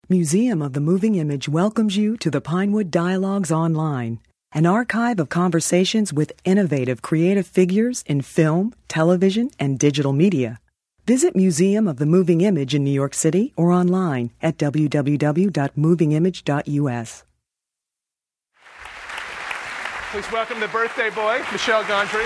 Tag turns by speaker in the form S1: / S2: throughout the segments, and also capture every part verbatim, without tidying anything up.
S1: Museum of the Moving Image welcomes you to the Pinewood Dialogues Online, an archive of conversations with innovative creative figures in film, television, and digital media. Visit Museum of the Moving Image in New York City or online at w w w dot moving image dot u s.
S2: Please welcome the birthday boy, Michel Gondry.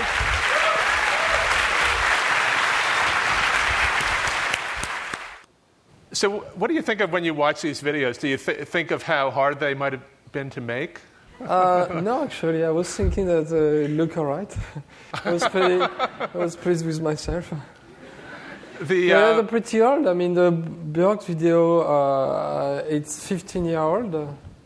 S2: So what do you think of when you watch these videos? Do you th- think of how hard they might have been to make?
S3: Uh, no, actually, I was thinking that uh, it looked all right. I was pretty, I was pleased with myself.
S2: The,
S3: uh,
S2: uh,
S3: they're pretty old. I mean, the Björk video, uh, it's fifteen year old.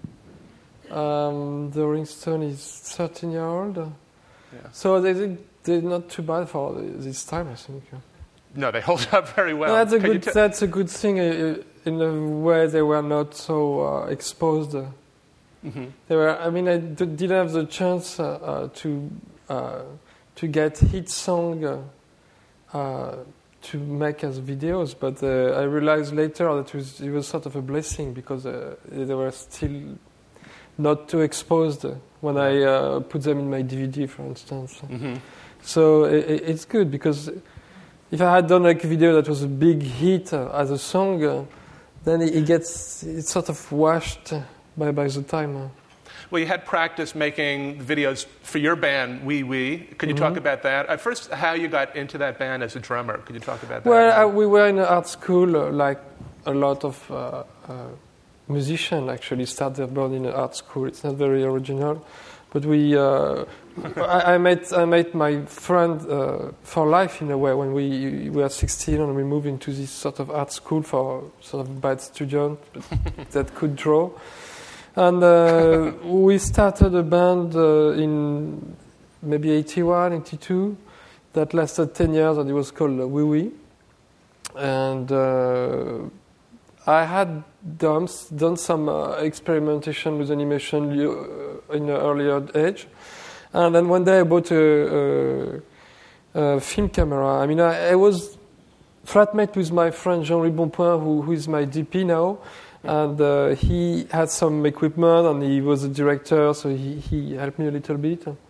S3: Um, the Rolling Stone is thirteen year old. Yeah. So they, they're not too bad for this time, I think.
S2: No, they hold up very well.
S3: No, that's a
S2: Can
S3: good.
S2: t-
S3: that's a good thing. Uh, in a way, they were not so uh, exposed.
S2: Mm-hmm.
S3: They were. I mean, I d- didn't have the chance uh, uh, to uh, to get hit song uh, uh, to make as videos, but uh, I realized later that it was, it was sort of a blessing because uh, they were still not too exposed when I uh, put them in my D V D, for instance.
S2: Mm-hmm.
S3: So it, it's good because if I had done like a video that was a big hit uh, as a song, uh, then it, it gets it's sort of washed by by the time. Uh.
S2: Well, you had practice making videos for your band, Wee Wee. Could you
S3: Mm-hmm.
S2: talk about that? At first, how you got into that band as a drummer? Could you talk about that?
S3: Well, uh, we were in art school, uh, like a lot of uh, uh, musicians actually start their band in art school. It's not very original, but we. Uh, I, I met I met my friend uh, for life in a way when we were sixteen and we moved into this sort of art school for sort of bad students that could draw, and uh, we started a band uh, in maybe eighty-one, eighty-two that lasted ten years and it was called uh, Wee Wee, and uh, I had done done some uh, experimentation with animation uh, in an earlier age. And then one day I bought a, a, a film camera. I mean, I, I was flatmate with my friend Jean-Louis Bonpoint, who, who is my D P now. And uh, he had some equipment and he was a director, so he, he helped me a little bit. Hmm.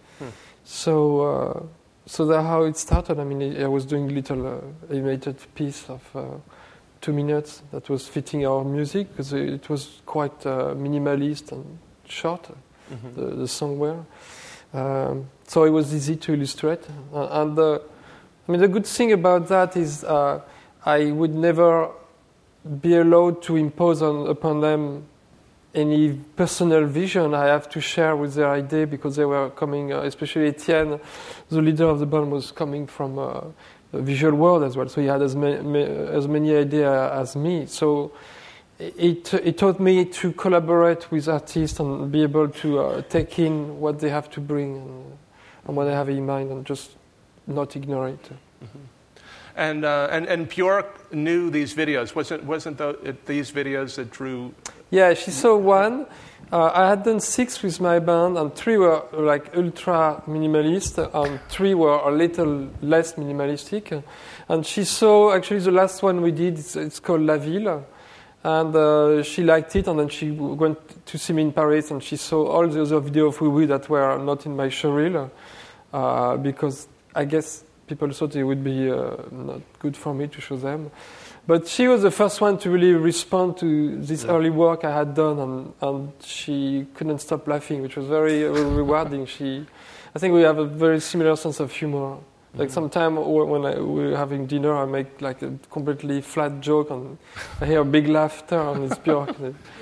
S3: So uh, so that's how it started. I mean, I was doing a little uh, animated piece of uh, two minutes that was fitting our music because it was quite uh, minimalist and short, mm-hmm. the, the song were. Um, so it was easy to illustrate, uh, and uh, I mean the good thing about that is uh, I would never be allowed to impose on, upon them any personal vision I have to share with their idea because they were coming, uh, especially Etienne, the leader of the band, was coming from uh, a visual world as well, so he had as, ma- ma- as many ideas as me. So. It, it taught me to collaborate with artists and be able to uh, take in what they have to bring and, and what they have in mind and just not ignore it.
S2: Mm-hmm. And, uh, and and Björk knew these videos. Wasn't wasn't the, it these videos that drew?
S3: Yeah, she saw one. Uh, I had done six with my band, and three were like ultra minimalist, and three were a little less minimalistic. And she saw actually the last one we did. It's, it's called La Ville. And uh, she liked it, and then she went to see me in Paris, and she saw all the other videos of Wee Wee that were not in my showreel, uh, because I guess people thought it would be uh, not good for me to show them. But she was the first one to really respond to this yeah. early work I had done, and, and she couldn't stop laughing, which was very uh, rewarding. She, I think we have a very similar sense of humor. Like sometimes when I, we're having dinner, I make like a completely flat joke and I hear a big laughter and it's Björk.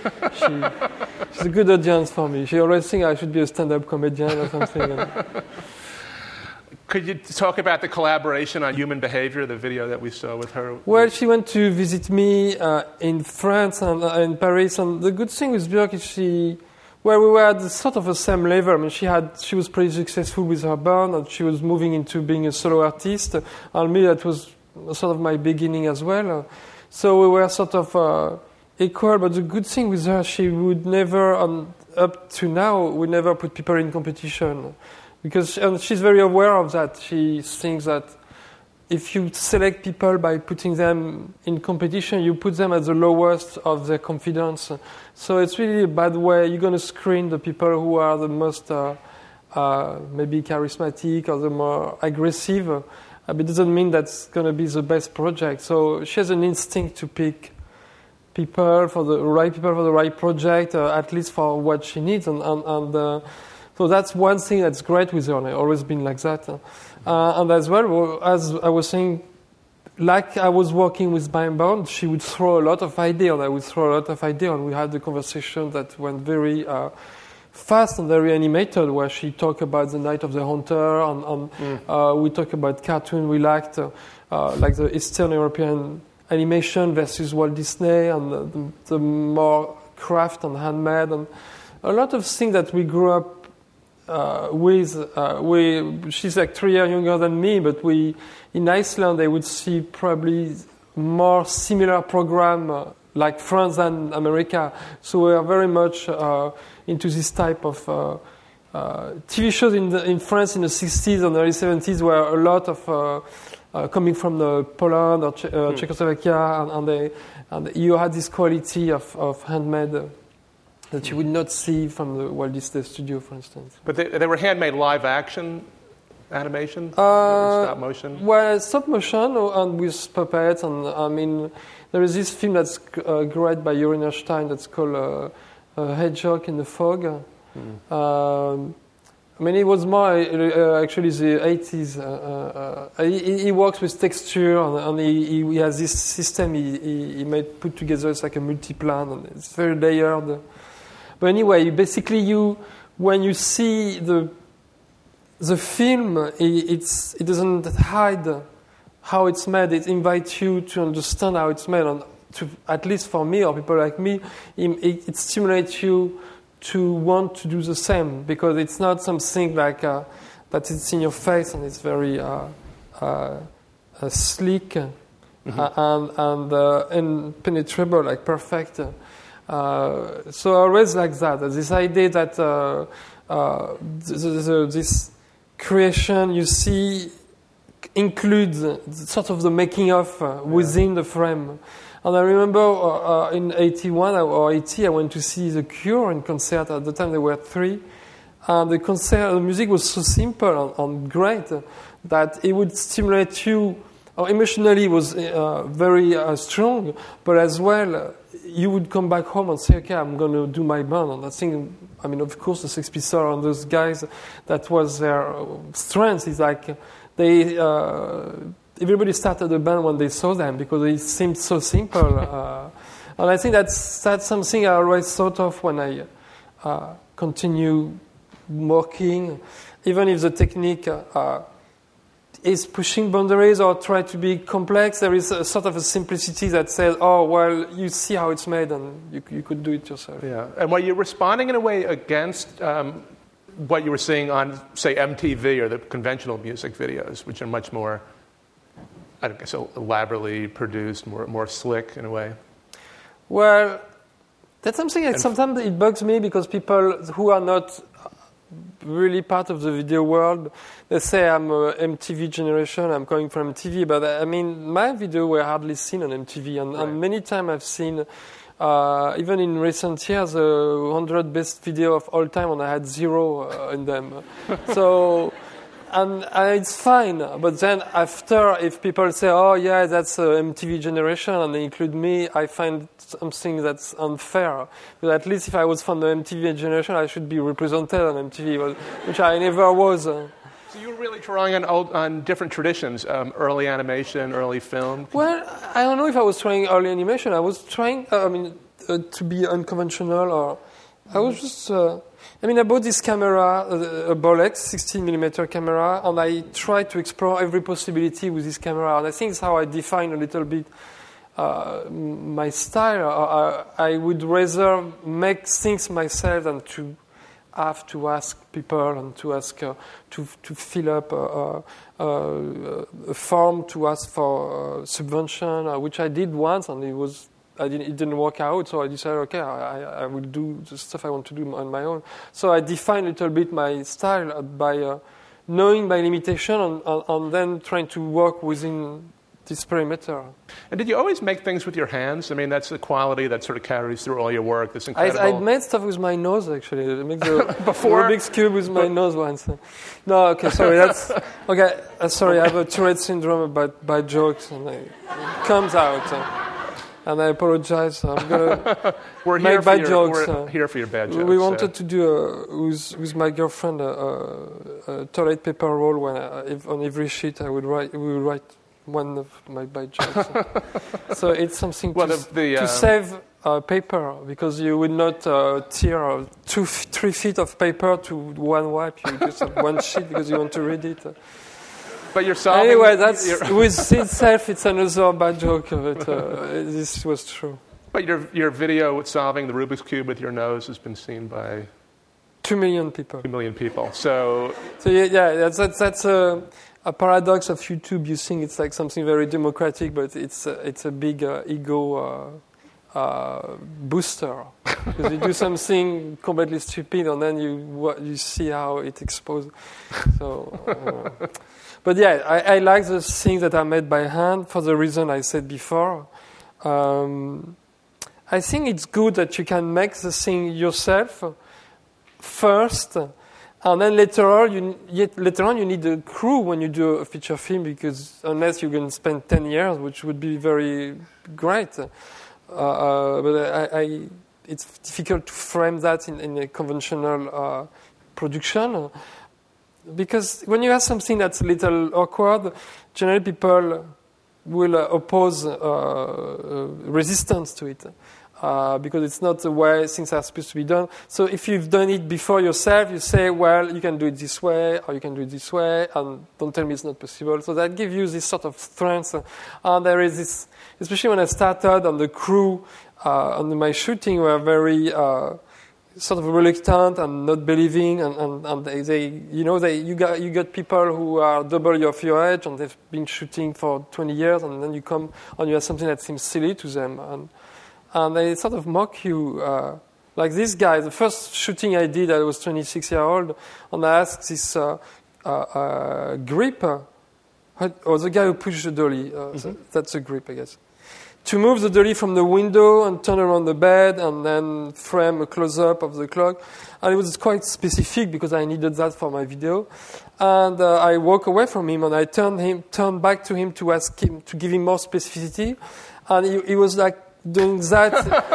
S3: She, she's a good audience for me. She always thinks I should be a stand-up comedian or something. And
S2: could you talk about the collaboration on Human Behavior, the video that we saw with her?
S3: Well, she went to visit me uh, in France and uh, in Paris. And the good thing with Björk is she... Well, we were at the sort of the same level. I mean, she had she was pretty successful with her band, and she was moving into being a solo artist. And me, that was sort of my beginning as well. So we were sort of uh, equal. But the good thing with her, she would never, um, up to now, would never put people in competition, because and she's very aware of that. She thinks that if you select people by putting them in competition, you put them at the lowest of their confidence. So it's really a bad way. You're going to screen the people who are the most uh, uh, maybe charismatic or the more aggressive. Uh, but it doesn't mean that's going to be the best project. So she has an instinct to pick people for the right people for the right project, uh, at least for what she needs. And, and, and uh, so that's one thing that's great with her. And I've always been like that. Uh, and as well, as I was saying, like I was working with Barenboim, she would throw a lot of ideas. I would throw a lot of ideas, and we had a conversation that went very uh, fast and very animated, where she talked about the Night of the Hunter, and, and mm. uh, we talked about cartoon we liked, uh, uh, like the Eastern European animation versus Walt Disney, and the, the, the more craft and handmade, and a lot of things that we grew up Uh, with uh, we, she's like three years younger than me, but we in Iceland they would see probably more similar program uh, like France than America. So we are very much uh, into this type of uh, uh, T V shows in the, in France in the sixties and early seventies, where a lot of uh, uh, coming from the Poland or che- uh, mm. Czechoslovakia, and, and, they, and you had this quality of, of handmade. Uh, that you would not see from the Walt Disney Studio, for instance.
S2: But they, they were handmade live action animation?
S3: Uh,
S2: stop motion?
S3: Well, stop motion and with puppets. And I mean, there is this film that's uh, great by Yuri Nerstein that's called uh, uh, Hedgehog in the Fog. Mm. Um, I mean, it was more uh, actually the eighties. Uh, uh, he, he works with texture, and, and he, he has this system he, he, he made put together. It's like a multi-plan, and it's very layered. But anyway, basically, you when you see the the film, it, it's it doesn't hide how it's made. It invites you to understand how it's made, and to, at least for me or people like me, it, it stimulates you to want to do the same, because it's not something like uh, that it's in your face and it's very uh, uh, uh, sleek mm-hmm. uh, and and uh, impenetrable, like perfect. Uh, so I always like that. This idea that uh, uh, the, the, this creation you see includes sort of the making of uh, within yeah. the frame. And I remember uh, uh, in eighty-one or eighty, I went to see The Cure in concert. At the time, there were three. And the concert, the music was so simple and, and great that it would stimulate you. Or emotionally, it was uh, very uh, strong, but as well, uh, you would come back home and say, okay, I'm going to do my band. And I think, I mean, of course, the Sex Pistols and those guys, that was their strength. It's like they, uh, everybody started a band when they saw them because it seemed so simple. uh, and I think that's, that's something I always thought of when I uh, continue working, even if the technique uh, is pushing boundaries or try to be complex, there is a sort of a simplicity that says, oh, well, you see how it's made and you, you could do it yourself.
S2: Yeah, and were you responding in a way against um, what you were seeing on, say, M T V or the conventional music videos, which are much more, I don't guess, so elaborately produced, more more slick in a way?
S3: Well, that's something that sometimes it bugs me, because people who are not really part of the video world, they say I'm a M T V generation, I'm coming from M T V, but I mean, my video were hardly seen on M T V, and, right. and many times I've seen, uh, even in recent years, a uh, one hundred best video of all time, and I had zero uh, in them. So, and uh, it's fine, but then after, if people say, oh yeah, that's a M T V generation, and they include me, I find something that's unfair. But at least if I was from the M T V generation, I should be represented on M T V, which I never was. So
S2: you were really drawing on, old, on different traditions, um, early animation, early film?
S3: Well, I don't know if I was trying early animation. I was trying, uh, I mean, uh, to be unconventional, or I was just... Uh, I mean, I bought this camera, a Bolex sixteen millimeter camera, and I tried to explore every possibility with this camera. And I think it's how I define a little bit uh, my style. I, I would rather make things myself than to have to ask people and to ask uh, to to fill up a, a, a form to ask for uh, subvention, uh, which I did once, and it was. I didn't, it didn't work out, so I decided, okay, I, I will do the stuff I want to do on my own. So I defined a little bit my style by uh, knowing my limitation and, and, and then trying to work within this perimeter.
S2: And did you always make things with your hands? I mean, that's a quality that sort of carries through all your work. This incredible.
S3: I, I made stuff with my nose, actually. I made the Before? Rubik's Cube with my nose once. No, okay, sorry. That's okay. Uh, sorry, I have a Tourette syndrome about bad jokes, and it comes out. Uh, and I apologize. I'm gonna
S2: we're
S3: make
S2: here
S3: bad
S2: your,
S3: jokes.
S2: We're
S3: uh,
S2: here for your bad jokes.
S3: We wanted
S2: so.
S3: to do a, with with my girlfriend a, a, a toilet paper roll. When I, if, on every sheet I would write, we would write one of my bad jokes. So it's something
S2: well,
S3: to,
S2: the, the,
S3: to
S2: uh,
S3: save uh, paper, because you would not uh, tear uh, two, three feet of paper to one wipe. You just have one sheet because you want to read it.
S2: But you're solving.
S3: Anyway, that's with itself. It's another bad joke, but uh, this was true.
S2: But your your video with solving the Rubik's Cube with your nose has been seen by
S3: two million people.
S2: Two million people. So.
S3: So yeah, yeah that's that's, that's a. A paradox of YouTube. You think it's like something very democratic, but it's uh, it's a big uh, ego uh, uh, booster, because you do something completely stupid and then you what, you see how it exposes. So, uh, but yeah, I, I like the things that are made by hand for the reason I said before. Um, I think it's good that you can make the thing yourself first. And then later on, you, yet later on, you need a crew when you do a feature film, because unless you're going to spend ten years, which would be very great, uh, uh, but I, I, it's difficult to frame that in, in a conventional uh, production, because when you have something that's a little awkward, generally people will uh, oppose uh, uh, resistance to it. Uh, because it's not the way things are supposed to be done. So if you've done it before yourself, you say, well, you can do it this way, or you can do it this way, and don't tell me it's not possible. So that gives you this sort of strength. And there is this, especially when I started, and the crew uh, on my shooting were very uh, sort of reluctant and not believing, and, and, and they, they, you know, they, you got you got people who are double of your age, and they've been shooting for twenty years, and then you come and you have something that seems silly to them. And, And they sort of mock you. Uh, like this guy, the first shooting I did, I was twenty-six years old, and I asked this uh, uh, uh, grip, uh, or the guy who pushed the dolly, uh, mm-hmm. that's a grip, I guess, to move the dolly from the window and turn around the bed and then frame a close-up of the clock. And it was quite specific because I needed that for my video. And uh, I walked away from him, and I turned him, turned back to him to ask him to give him more specificity. And he, he was like, doing that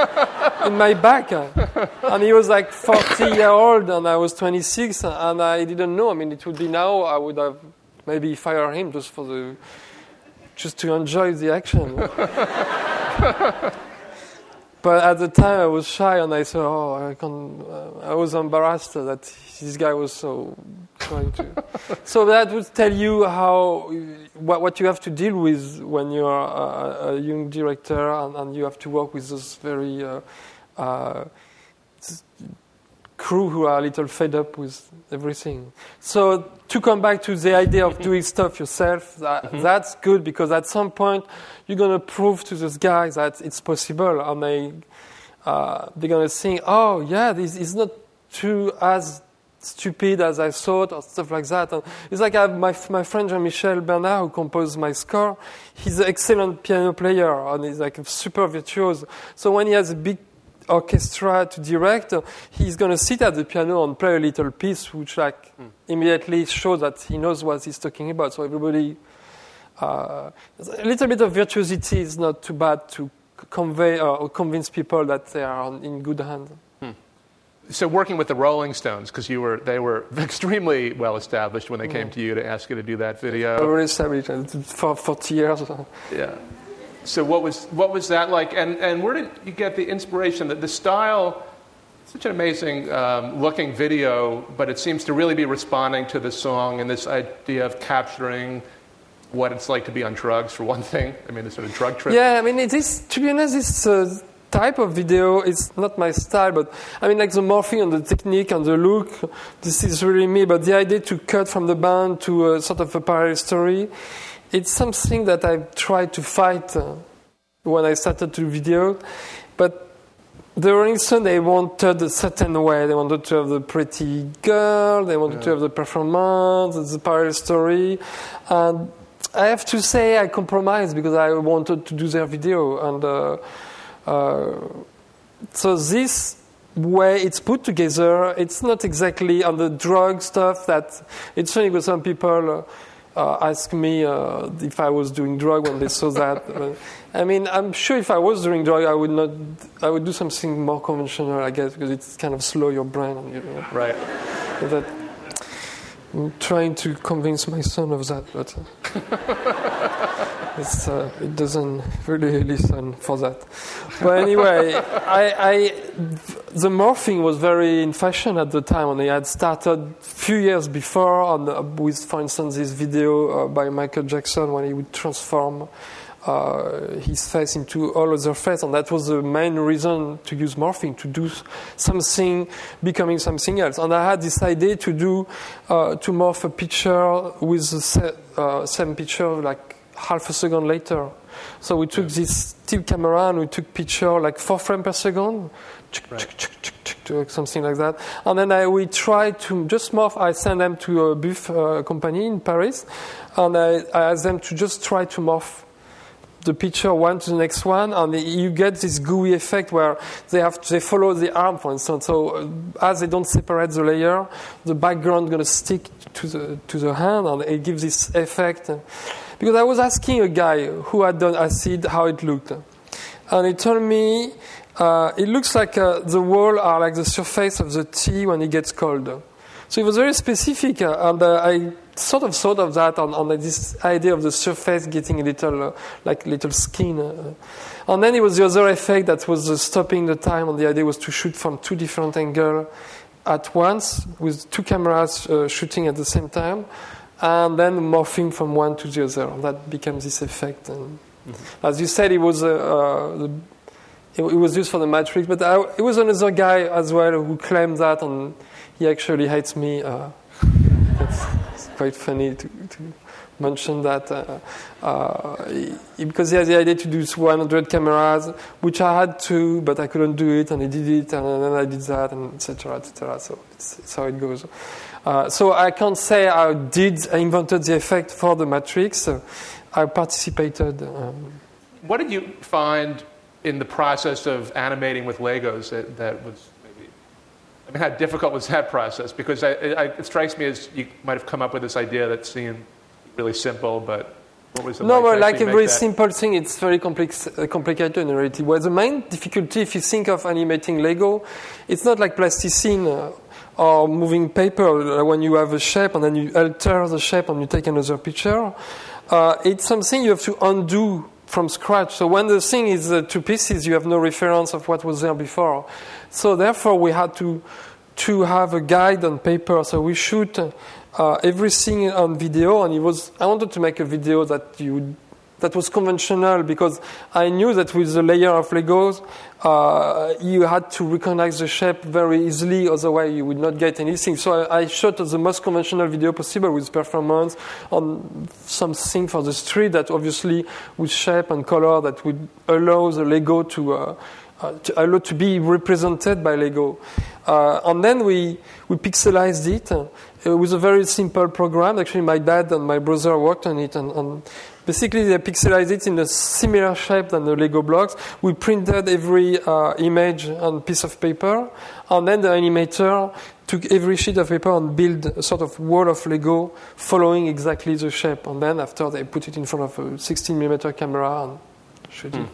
S3: in my back, and he was like forty years old, and I was twenty-six, and I didn't know. I mean, it would be now I would have maybe fired him just for the, just to enjoy the action. But at the time I was shy, and I said, "Oh, I can." Uh, I was embarrassed that this guy was so trying to. So that would tell you how what, what you have to deal with when you are a, a young director, and, and you have to work with those very uh, uh, crew who are a little fed up with everything. So to come back to the idea of doing stuff yourself, that, mm-hmm. that's good, because at some point you're going to prove to those guys that it's possible, and they, uh, they're going to think, oh, yeah, this is not too as stupid as I thought, or stuff like that. And it's like I have my, my friend Jean-Michel Bernard, who composed my score. He's an excellent piano player, and he's like a super virtuoso. So when he has a big orchestra to direct, he's going to sit at the piano and play a little piece, which like mm. immediately shows that he knows what he's talking about. So everybody, uh, a little bit of virtuosity is not too bad to convey or convince people that they are in good hands. Hmm.
S2: So working with the Rolling Stones, because you were, they were extremely well established when they came mm. to you to ask you to do that video.
S3: Already established for forty years.
S2: Yeah. So what was what was that like, and, and where did you get the inspiration? That the style, such an amazing um, looking video, but it seems to really be responding to the song and this idea of capturing what it's like to be on drugs, for one thing. I mean, the sort of drug trip.
S3: Yeah, I mean, it is, to be honest, this uh, type of video is not my style, but I mean, like the morphing and the technique and the look, this is really me. But the idea to cut from the band to a sort of a parallel story, it's something that I tried to fight uh, when I started to video, but the Rolling Stones, they wanted a certain way. They wanted to have the pretty girl. They wanted yeah. to have the performance, the parallel story. And I have to say I compromised because I wanted to do their video. And uh, uh, so this way it's put together, it's not exactly on the drug stuff that... It's funny because some people... Uh, Uh, ask me uh, if I was doing drug when they saw that. Uh, I mean, I'm sure if I was doing drug, I would not. I would do something more conventional, I guess, because it's kind of slow your brain. And, you know,
S2: right.
S3: That I'm trying to convince my son of that, but uh, it's, uh, it doesn't really listen for that. But anyway, I, I, the morphing was very in fashion at the time, and it had started a few years before on, uh, with, for instance, this video uh, by Michael Jackson when he would transform uh, his face into all other face, and that was the main reason to use morphing, to do something becoming something else. And I had this idea to do uh, to morph a picture with the se- uh, same picture like half a second later. So we took this still camera and we took picture like four frames per second, right. something like that. And then I, we tried to just morph. I sent them to a buff uh, company in Paris, and I, I asked them to just try to morph the picture one to the next one, and you get this gooey effect where they have to, they follow the arm, for instance. So uh, as they don't separate the layer, the background is going to stick to the to the hand, and it gives this effect. Because I was asking a guy who had done acid how it looked, and he told me uh, it looks like uh, the walls are like the surface of the tea when it gets cold. So it was very specific, uh, and uh, I sort of thought of that on, on uh, this idea of the surface getting a little, uh, like little skin. Uh, and then it was the other effect that was uh, stopping the time, and the idea was to shoot from two different angles at once, with two cameras uh, shooting at the same time, and then morphing from one to the other. And that became this effect. And mm-hmm. as you said, it was uh, uh, the, it, it was used for the Matrix, but I, it was another guy as well who claimed that, and he actually hates me. Uh, that's it's quite funny to, to mention that uh, uh, he, because he had the idea to do one hundred cameras, which I had to, but I couldn't do it, and he did it, and then I did that, and et cetera, et cetera. So it's, it's how it goes. Uh, so I can't say I did, I invented the effect for the Matrix. Uh, I participated. Um,
S2: what did you find in the process of animating with Legos that, that was maybe, I mean, how difficult was that process? Because I, I, it strikes me as you might have come up with this idea that seemed really simple, but what was the
S3: No, but like a very
S2: that?
S3: simple thing, it's very complex, uh, complicated in reality. Well, the main difficulty, if you think of animating Lego, it's not like plasticine uh, or moving paper uh, when you have a shape and then you alter the shape and you take another picture. Uh, it's something you have to undo from scratch. So when the thing is uh, two pieces, you have no reference of what was there before. So therefore, we had to to have a guide on paper. So we shoot uh, everything on video, and it was. I wanted to make a video that you that was conventional because I knew that with the layer of Legos, uh, you had to recognize the shape very easily. Otherwise, you would not get anything. So I, I shot the most conventional video possible with performance on something for the street that obviously with shape and color that would allow the Lego to. Uh, Uh, to, allow to be represented by Lego. Uh, and then we, we pixelized it uh, with a very simple program. Actually, my dad and my brother worked on it. And, and basically, they pixelized it in a similar shape than the Lego blocks. We printed every uh, image on a piece of paper. And then the animator took every sheet of paper and built a sort of wall of Lego following exactly the shape. And then after, they put it in front of a sixteen millimeter camera and shot mm. it.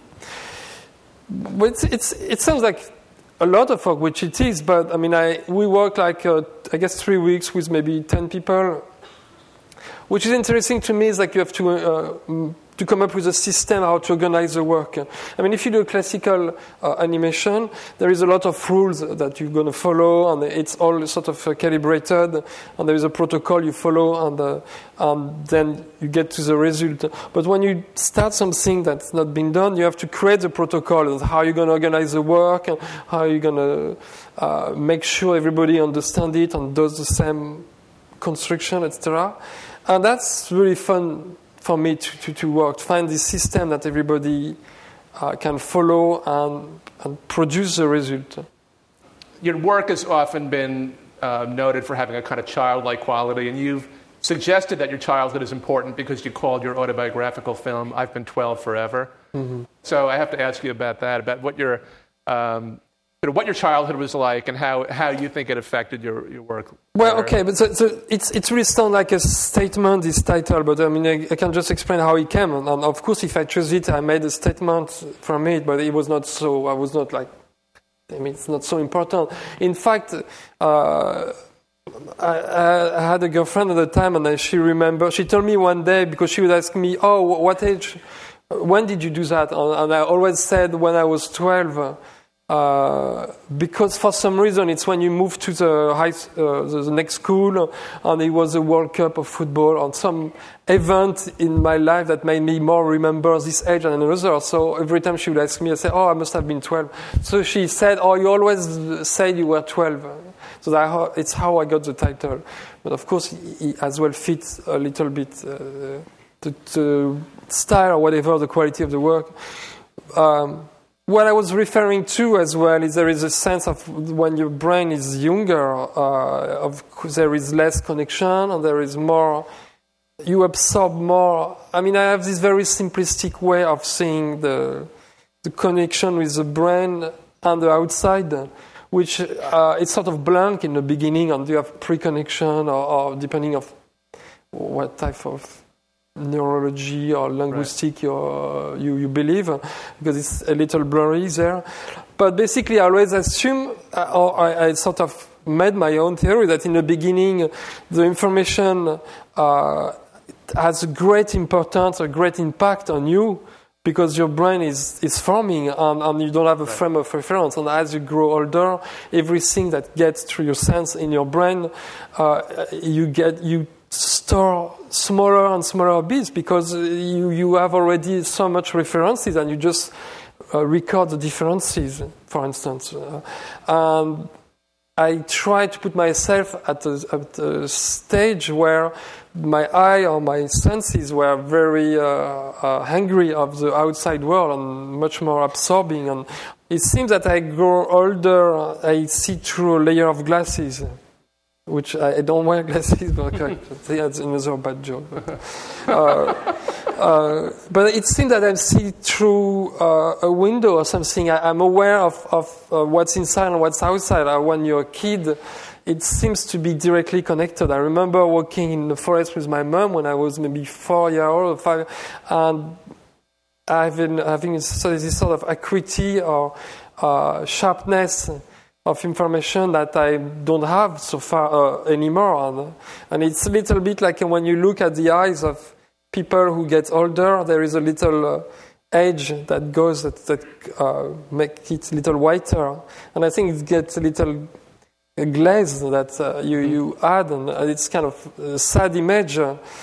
S3: But it's, it's, it sounds like a lot of work, which it is, but I mean, I, we work like, uh, I guess, three weeks with maybe ten people. Which is interesting to me is like you have to uh, to come up with a system how to organize the work. I mean, if you do classical uh, animation, there is a lot of rules that you're going to follow, and it's all sort of uh, calibrated, and there is a protocol you follow, and, uh, and then you get to the result. But when you start something that's not been done, you have to create the protocol, and how you're going to organize the work, and how you're going to uh, make sure everybody understands it and does the same construction, et cetera. And that's really fun for me to, to, to work, to find this system that everybody uh, can follow and, and produce the result.
S2: Your work has often been uh, noted for having a kind of childlike quality, and you've suggested that your childhood is important because you called your autobiographical film "I've Been twelve Forever." Mm-hmm. So I have to ask you about that, about what your um, you know, what your childhood was like, and how, how you think it affected your, your work.
S3: Well,
S2: there.
S3: okay, but so, so it's it's really sound like a statement, this title, but I mean, I, I can just explain how it came. And, and of course, if I chose it, I made a statement from it, but it was not so. I was not like. I mean, it's not so important. In fact. Uh, I, I had a girlfriend at the time, and she remembered. She told me one day, because she would ask me, "Oh, what age? When did you do that?" And I always said when I was twelve, uh, because for some reason it's when you move to the high, uh, the, the next school, and it was a World Cup of football, or some event in my life that made me more remember this age than another. So every time she would ask me, I say, "Oh, I must have been twelve." So she said, "Oh, you always said you were twelve." So that, it's how I got the title. But of course, it as well fits a little bit uh, the, the style or whatever, the quality of the work. Um, what I was referring to as well is there is a sense of when your brain is younger, uh, of there is less connection and there is more, you absorb more. I mean, I have this very simplistic way of seeing the, the connection with the brain and the outside, which uh, it's sort of blank in the beginning, and you have pre-connection, or, or depending of what type of neurology or linguistic right. you, you you believe, because it's a little blurry there. But basically, I always assume, uh, or I, I sort of made my own theory that in the beginning, the information uh, has a great importance, a great impact on you, because your brain is, is forming and, and you don't have a right. frame of reference. And as you grow older, everything that gets through your sense in your brain, uh, you get you store smaller and smaller bits because you, you have already so much references and you just uh, record the differences, for instance. Uh, and I try to put myself at a, at a stage where my eye or my senses were very uh, uh, hungry of the outside world and much more absorbing. And it seems that I grow older, I see through a layer of glasses, which I, I don't wear glasses, but that's another bad joke. But, uh, uh, but it seems that I see through uh, a window or something. I, I'm aware of, of uh, what's inside and what's outside. Uh, when you're a kid, it seems to be directly connected. I remember walking in the forest with my mom when I was maybe four years old or five, and I've been having this sort of acuity or uh, sharpness of information that I don't have so far uh, anymore. And, and it's a little bit like when you look at the eyes of people who get older, there is a little uh, edge that goes that, that uh, makes it a little whiter. And I think it gets a little glaze that uh, you, you add, and it's kind of a sad image.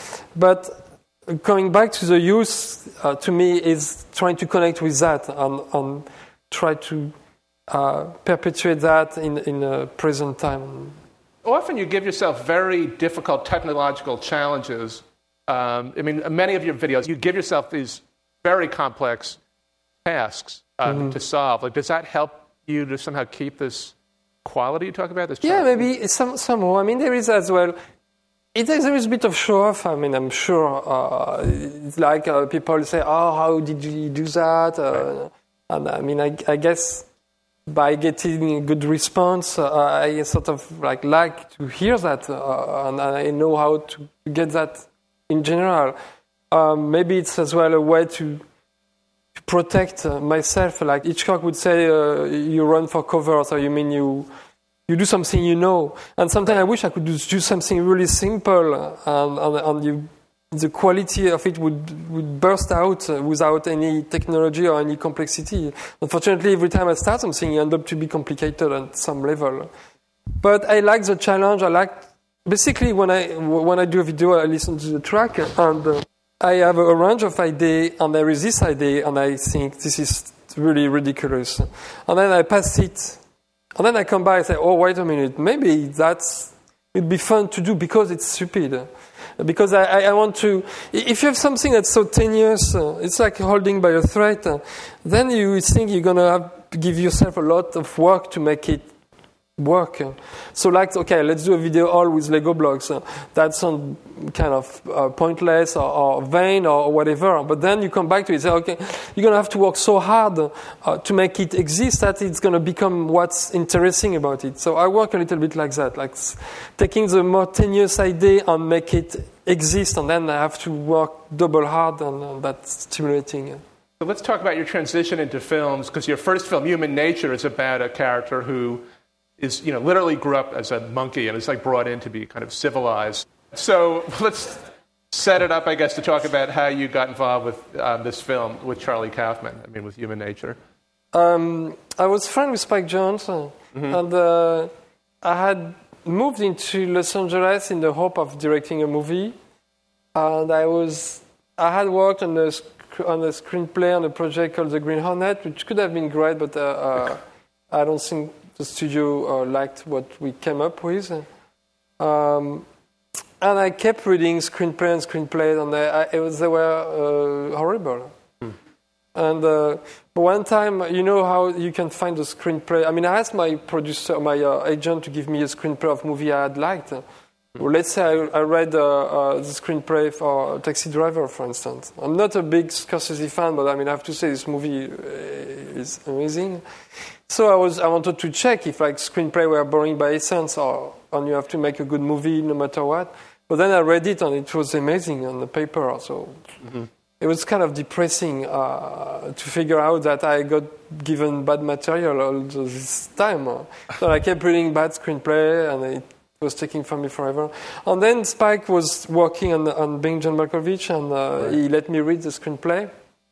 S3: But coming back to the youth, uh, to me, is trying to connect with that and, and try to uh, perpetuate that in, in a present time.
S2: Often you give yourself very difficult technological challenges. Um, I mean, in many of your videos, you give yourself these very complex tasks um, mm-hmm. to solve. Like, does that help you to somehow keep this quality you talk about? This
S3: yeah, maybe some somehow. I mean, there is as well. It is, there is a bit of show off. I mean, I'm sure uh, it's like uh, people say, "Oh, how did you do that?" Uh, right. And I mean, I, I guess by getting a good response, uh, I sort of like like to hear that, uh, and I know how to get that in general. Um, maybe it's as well a way to to protect uh, myself. Like Hitchcock would say, uh, "You run for cover," so you mean you. You do something you know, and sometimes I wish I could do, do something really simple, and, and, and you, the quality of it would, would burst out without any technology or any complexity. Unfortunately, every time I start something, it ends up to be complicated at some level. But I like the challenge. I like basically when I when I do a video, I listen to the track, and uh, I have a range of ideas, and there is this idea, and I think this is really ridiculous, and then I pass it. And then I come back and say, oh, wait a minute, maybe that's, it'd be fun to do because it's stupid. because I, I want to. If you have something that's so tenuous, uh, it's like holding by a thread. Uh, then you think you're gonna have to give yourself a lot of work to make it work. So like, okay, let's do a video all with Lego blocks. Uh, that's some kind of uh, pointless or, or vain or whatever. But then you come back to it and say, okay, you're going to have to work so hard uh, to make it exist that it's going to become what's interesting about it. So I work a little bit like that, like taking the more tenuous idea and make it exist, and then I have to work double hard, and, and that's stimulating.
S2: So let's talk about your transition into films, because your first film, Human Nature, is about a character who is, you know, literally grew up as a monkey and is like brought in to be kind of civilized. So let's set it up, I guess, to talk about how you got involved with um, this film with Charlie Kaufman, I mean, with Human Nature.
S3: Um, I was friends with Spike Jonze, mm-hmm. and uh, I had moved into Los Angeles in the hope of directing a movie. And I was, I had worked on a, on a screenplay on a project called The Green Hornet, which could have been great, but uh, uh, I don't think the studio uh, liked what we came up with. Um, and I kept reading screenplay and screenplay, and I, I, it was, they were uh, horrible. Hmm. And uh, one time, you know how you can find a screenplay. I mean, I asked my producer, my uh, agent, to give me a screenplay of a movie I had liked. Hmm. Well, let's say I, I read uh, uh, the screenplay for Taxi Driver, for instance. I'm not a big Scorsese fan, but I mean, I have to say this movie is amazing. So I was I wanted to check if like screenplay were boring by essence, or and you have to make a good movie no matter what. But then I read it and it was amazing on the paper. So mm-hmm. It was kind of depressing uh, to figure out that I got given bad material all this time. So I kept reading bad screenplay, and it was taking from me forever. And then Spike was working on on Being John Malkovich, and uh, right. he let me read the screenplay.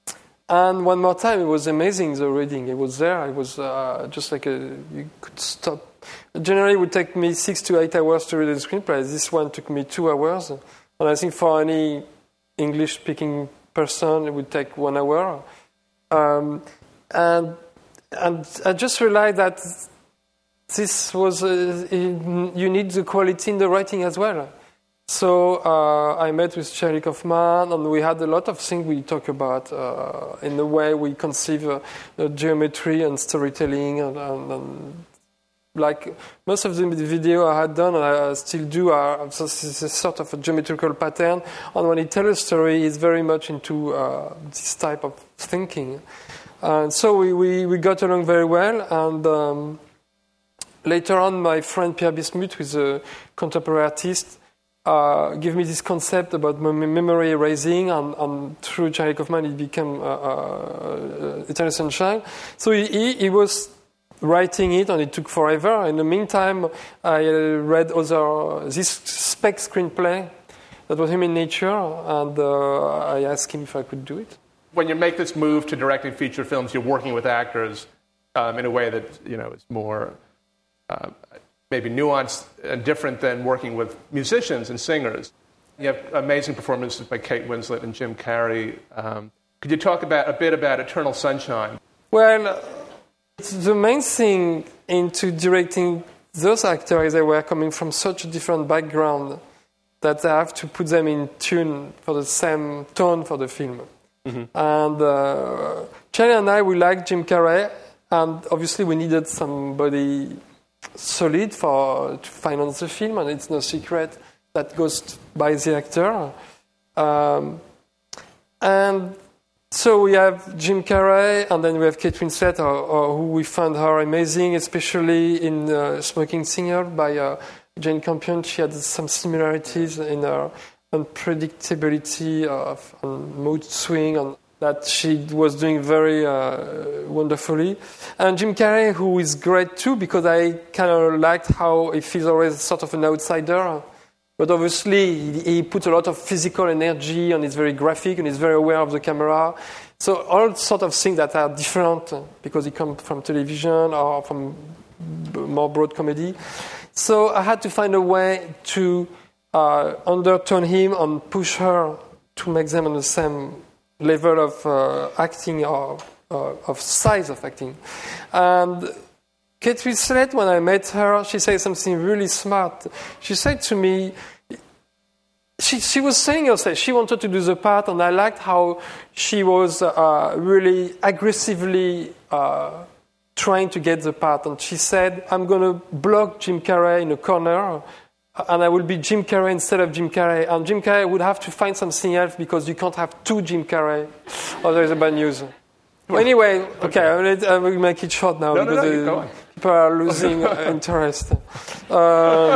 S3: And one more time, it was amazing, the reading. It was there. It was uh, just like a, you could stop. Generally, it would take me six to eight hours to read a screenplay. This one took me two hours. And I think for any English-speaking person, it would take one hour. Um, and and I just realized that this was, uh, you need the quality in the writing as well. So uh, I met with Charlie Kaufman, and we had a lot of things we talk about uh, in the way we conceive uh, uh, geometry and storytelling, and, and, and like most of the video I had done, and I still do, are so it's a sort of a geometrical pattern. And when he tells a story, he's very much into uh, this type of thinking. And so we, we, we got along very well, and um, later on, my friend Pierre Bismuth, who is a contemporary artist, Uh, give me this concept about memory erasing, and, and through Charlie Kaufman it became uh, uh, Eternal Sunshine. So he, he, he was writing it, and it took forever. In the meantime, I read other this spec screenplay that was Human Nature, and uh, I asked him if I could do it.
S2: When you make this move to directing feature films, you're working with actors um, in a way that, you know, is more Uh, maybe nuanced and different than working with musicians and singers. You have amazing performances by Kate Winslet and Jim Carrey. Um, could you talk about a bit about Eternal Sunshine?
S3: Well, the main thing into directing those actors, they were coming from such a different background that I have to put them in tune for the same tone for the film. Mm-hmm. And uh, Charlie and I, we liked Jim Carrey, and obviously we needed somebody solid for to finance the film, and it's no secret that goes by the actor. Um, and so we have Jim Carrey, and then we have Kate Winslet, or, or who we found her amazing, especially in uh, Smoking Singer by uh, Jane Campion. She had some similarities in her unpredictability of um, mood swing, and that she was doing very uh, wonderfully. And Jim Carrey, who is great too, because I kind of liked how he feels always sort of an outsider. But obviously, he, he put a lot of physical energy, and he's very graphic, and he's very aware of the camera. So all sort of things that are different, because he comes from television or from more broad comedy. So I had to find a way to uh, undertone him and push her to make them on the same level of uh, acting, or uh, of size of acting. And Kate Winslet, when I met her, she said something really smart. She said to me, she she, she was saying herself, she wanted to do the part, and I liked how she was uh, really aggressively uh, trying to get the part. And she said, I'm going to block Jim Carrey in a corner, and I will be Jim Carrey instead of Jim Carrey. And Jim Carrey would have to find something else because you can't have two Jim Carrey, or there is a bad news. Well, anyway, okay, okay. I, will, I will make it short now
S2: no,
S3: because
S2: no, no,
S3: people are losing interest. Um,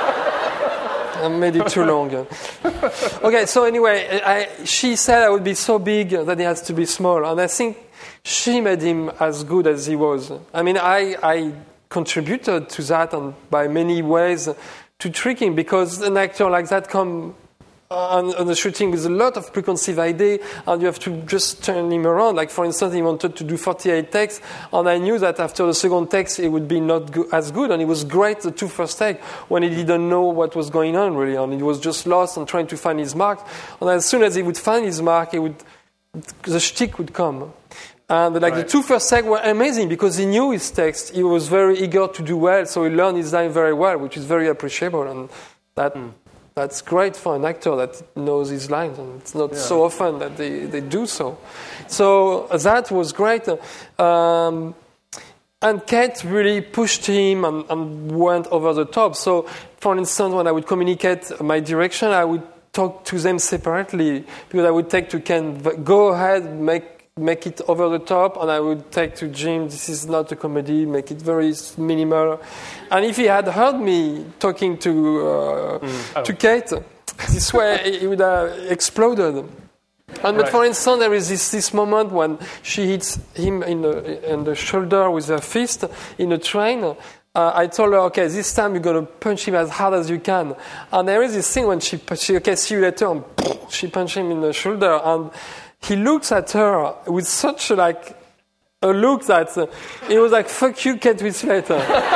S3: I made it too long. Okay, so anyway, I, she said I would be so big that he has to be small, and I think she made him as good as he was. I mean, I, I contributed to that and by many ways to trick him, because an actor like that come on, on the shooting with a lot of preconceived idea, and you have to just turn him around. Like, for instance, he wanted to do forty-eight takes, and I knew that after the second take it would be not go- as good, and it was great the two first takes when he didn't know what was going on really, and he was just lost and trying to find his mark. And as soon as he would find his mark, he would the shtick would come. And like right. the two first takes were amazing because he knew his text. He was very eager to do well, so he learned his line very well, which is very appreciable, and that. Mm. That's great for an actor that knows his lines, and it's not yeah. so often that they, they do so. So that was great. Um, and Kate really pushed him and, and went over the top. So, for instance, when I would communicate my direction, I would talk to them separately, because I would take to Ken, go ahead, make make it over the top, and I would take to Jim, this is not a comedy, make it very minimal. And if he had heard me talking to uh, mm. oh. to Kate, this way he would have exploded. And right. But for instance, there is this, this moment when she hits him in the, in the shoulder with her fist in a train. Uh, I told her, okay, this time you're going to punch him as hard as you can. And there is this thing when she, she okay, see you later, and she punched him in the shoulder, and he looks at her with such like a look that uh, it was like, fuck you, Kate Winslet.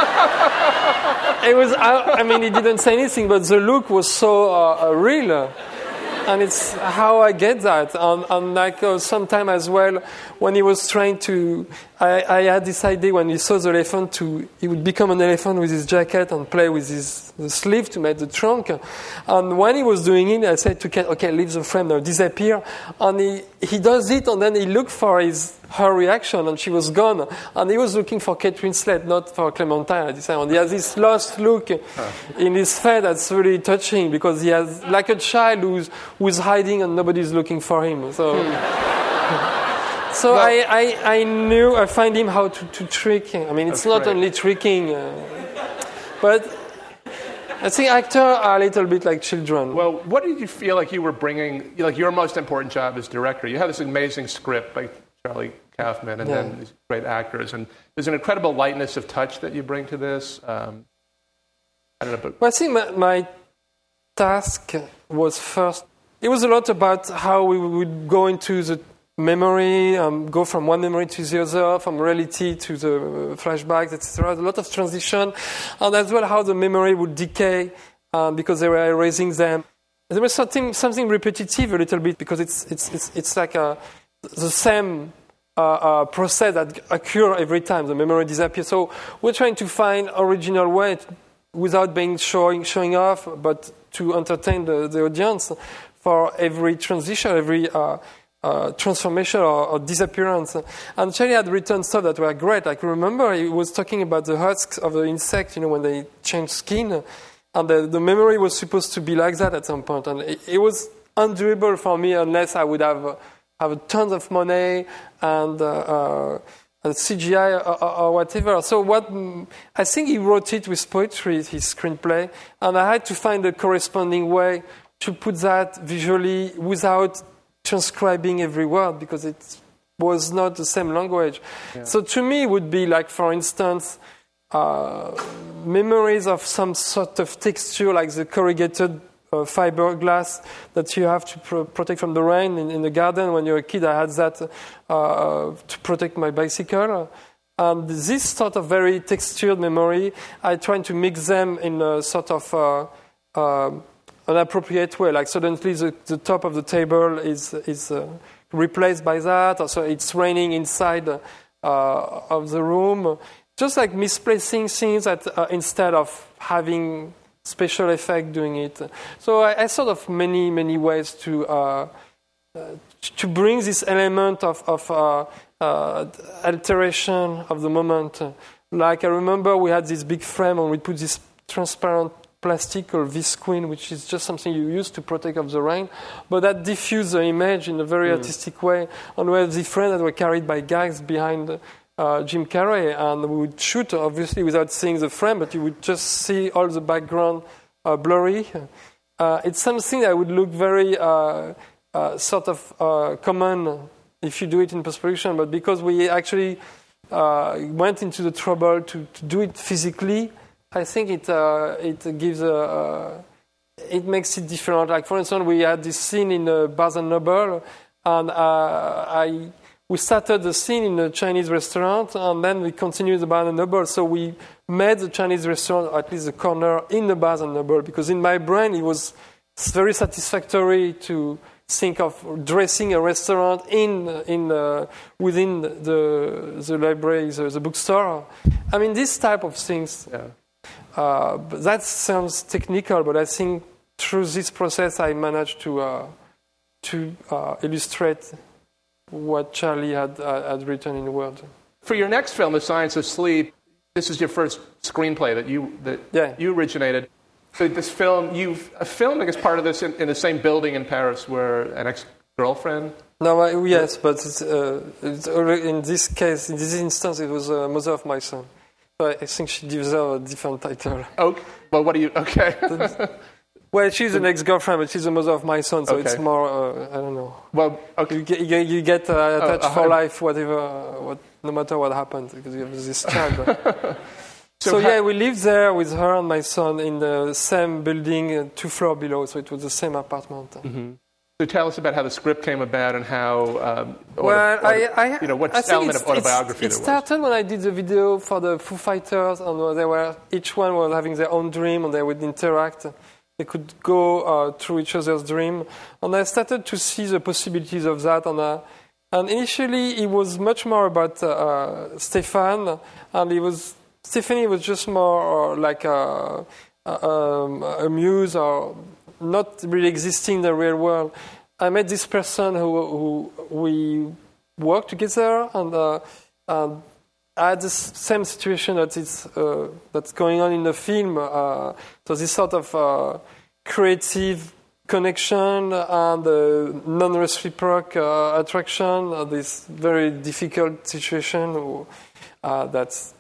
S3: It was, I, I mean, he didn't say anything, but the look was so uh, uh, real. And it's how I get that. And, and like uh, sometime as well, when he was trying to, I, I had this idea when he saw the elephant to, he would become an elephant with his jacket and play with his the sleeve to make the trunk. And when he was doing it, I said to Kate, okay, leave the frame now, disappear. And he, he does it, and then he looked for his her reaction, and she was gone. And he was looking for Kate Winslet, not for Clementine at this time. And he has this lost look in his face that's really touching, because he has, like a child who's, who's hiding and nobody's looking for him. So, so well, I, I, I knew, I find him how to, to trick him. I mean, it's not great. Only tricking, uh, but I think actors are a little bit like children.
S2: Well, what did you feel like you were bringing, like your most important job as director? You had this amazing script by Charlie Kaufman, and yeah. then these great actors, and there's an incredible lightness of touch that you bring to this. Um, I don't know, but
S3: well, I think my, my task was first. It was a lot about how we would go into the memory, um, go from one memory to the other, from reality to the flashbacks, et cetera. A lot of transition, and as well how the memory would decay um, because they were erasing them. There was something something repetitive a little bit, because it's it's it's it's like a the same uh, uh, process that occurs every time the memory disappears. So we're trying to find original way to, without being showing showing off, but to entertain the, the audience for every transition, every uh, uh, transformation or, or disappearance. And Charlie had written stuff that were great. Like, remember, he was talking about the husks of the insect, you know, when they change skin, and the, the memory was supposed to be like that at some point. And it, it was undoable for me unless I would have. Uh, have tons of money and uh, uh, C G I or, or whatever. So what I think he wrote it with poetry, his screenplay, and I had to find a corresponding way to put that visually without transcribing every word, because it was not the same language. Yeah. So to me, it would be like, for instance, uh, memories of some sort of texture, like the corrugated Uh, fiberglass that you have to pro- protect from the rain in, in the garden. When you're a kid, I had that uh, to protect my bicycle. And this sort of very textured memory, I try to mix them in a sort of uh, uh, an appropriate way. Like suddenly the, the top of the table is is uh, replaced by that, or so it's raining inside uh, of the room. Just like misplacing things that uh, instead of having special effect doing it. So I, I sort of many many ways to uh, uh, to bring this element of of uh, uh, alteration of the moment. Like I remember we had this big frame and we put this transparent plastic called visqueen, which is just something you use to protect of the rain, but that diffused the image in a very mm. artistic way. And we had the frame that were carried by guys behind uh, Jim Carrey, and we would shoot obviously without seeing the frame, but you would just see all the background uh, blurry. Uh, it's something that would look very uh, uh, sort of uh, common if you do it in post-production, but because we actually uh, went into the trouble to, to do it physically, I think it uh, it gives a uh, it makes it different. Like for instance, we had this scene in uh, Barnes and Noble, and uh, I we started the scene in a Chinese restaurant, and then we continued the Barnes and Noble. So we made the Chinese restaurant, or at least the corner, in the Barnes and Noble, because in my brain it was very satisfactory to think of dressing a restaurant in in uh, within the the library, the, the bookstore. I mean, this type of things.
S2: Yeah.
S3: Uh, but that sounds technical, but I think through this process I managed to uh, to uh, illustrate what Charlie had uh, had written in Word.
S2: For your next film, The Science of Sleep, this is your first screenplay that you that
S3: yeah.
S2: you originated. So this film, you've a film, I guess, part of this in, in the same building in Paris where an ex-girlfriend.
S3: No, I, yes, but it's, uh, it's in this case, in this instance, it was a mother of my son. I think she deserves a different title.
S2: Okay. Well, what do you... Okay.
S3: Well, she's an ex-girlfriend, but she's the mother of my son, so okay. It's more... Uh, I don't know.
S2: Well, okay.
S3: You get, you get uh, attached oh, for life, whatever, uh, what, no matter what happens, because you have this child. so, so yeah, we lived there with her and my son in the same building, uh, two floors below, so it was the same apartment.
S2: Mm-hmm. So tell us about how the script came about and how, um,
S3: well,
S2: auto,
S3: I, I,
S2: you know, what
S3: I
S2: element of autobiography
S3: it's, it
S2: there was.
S3: It started when I did the video for the Foo Fighters, and they were each one was having their own dream, and they would interact. They could go uh, through each other's dream, and I started to see the possibilities of that. And, uh, and initially, it was much more about uh, Stéphane, and it was Stephanie was just more uh, like a, a, um, a muse or not really existing in the real world. I met this person who, who we worked together, and, uh, and I had the same situation that it's, uh, that's going on in the film. Uh, so this sort of uh, creative connection and uh, non-reciprocal uh, attraction, uh, this very difficult situation uh, that's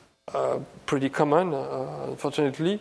S3: uh, pretty common, uh, unfortunately.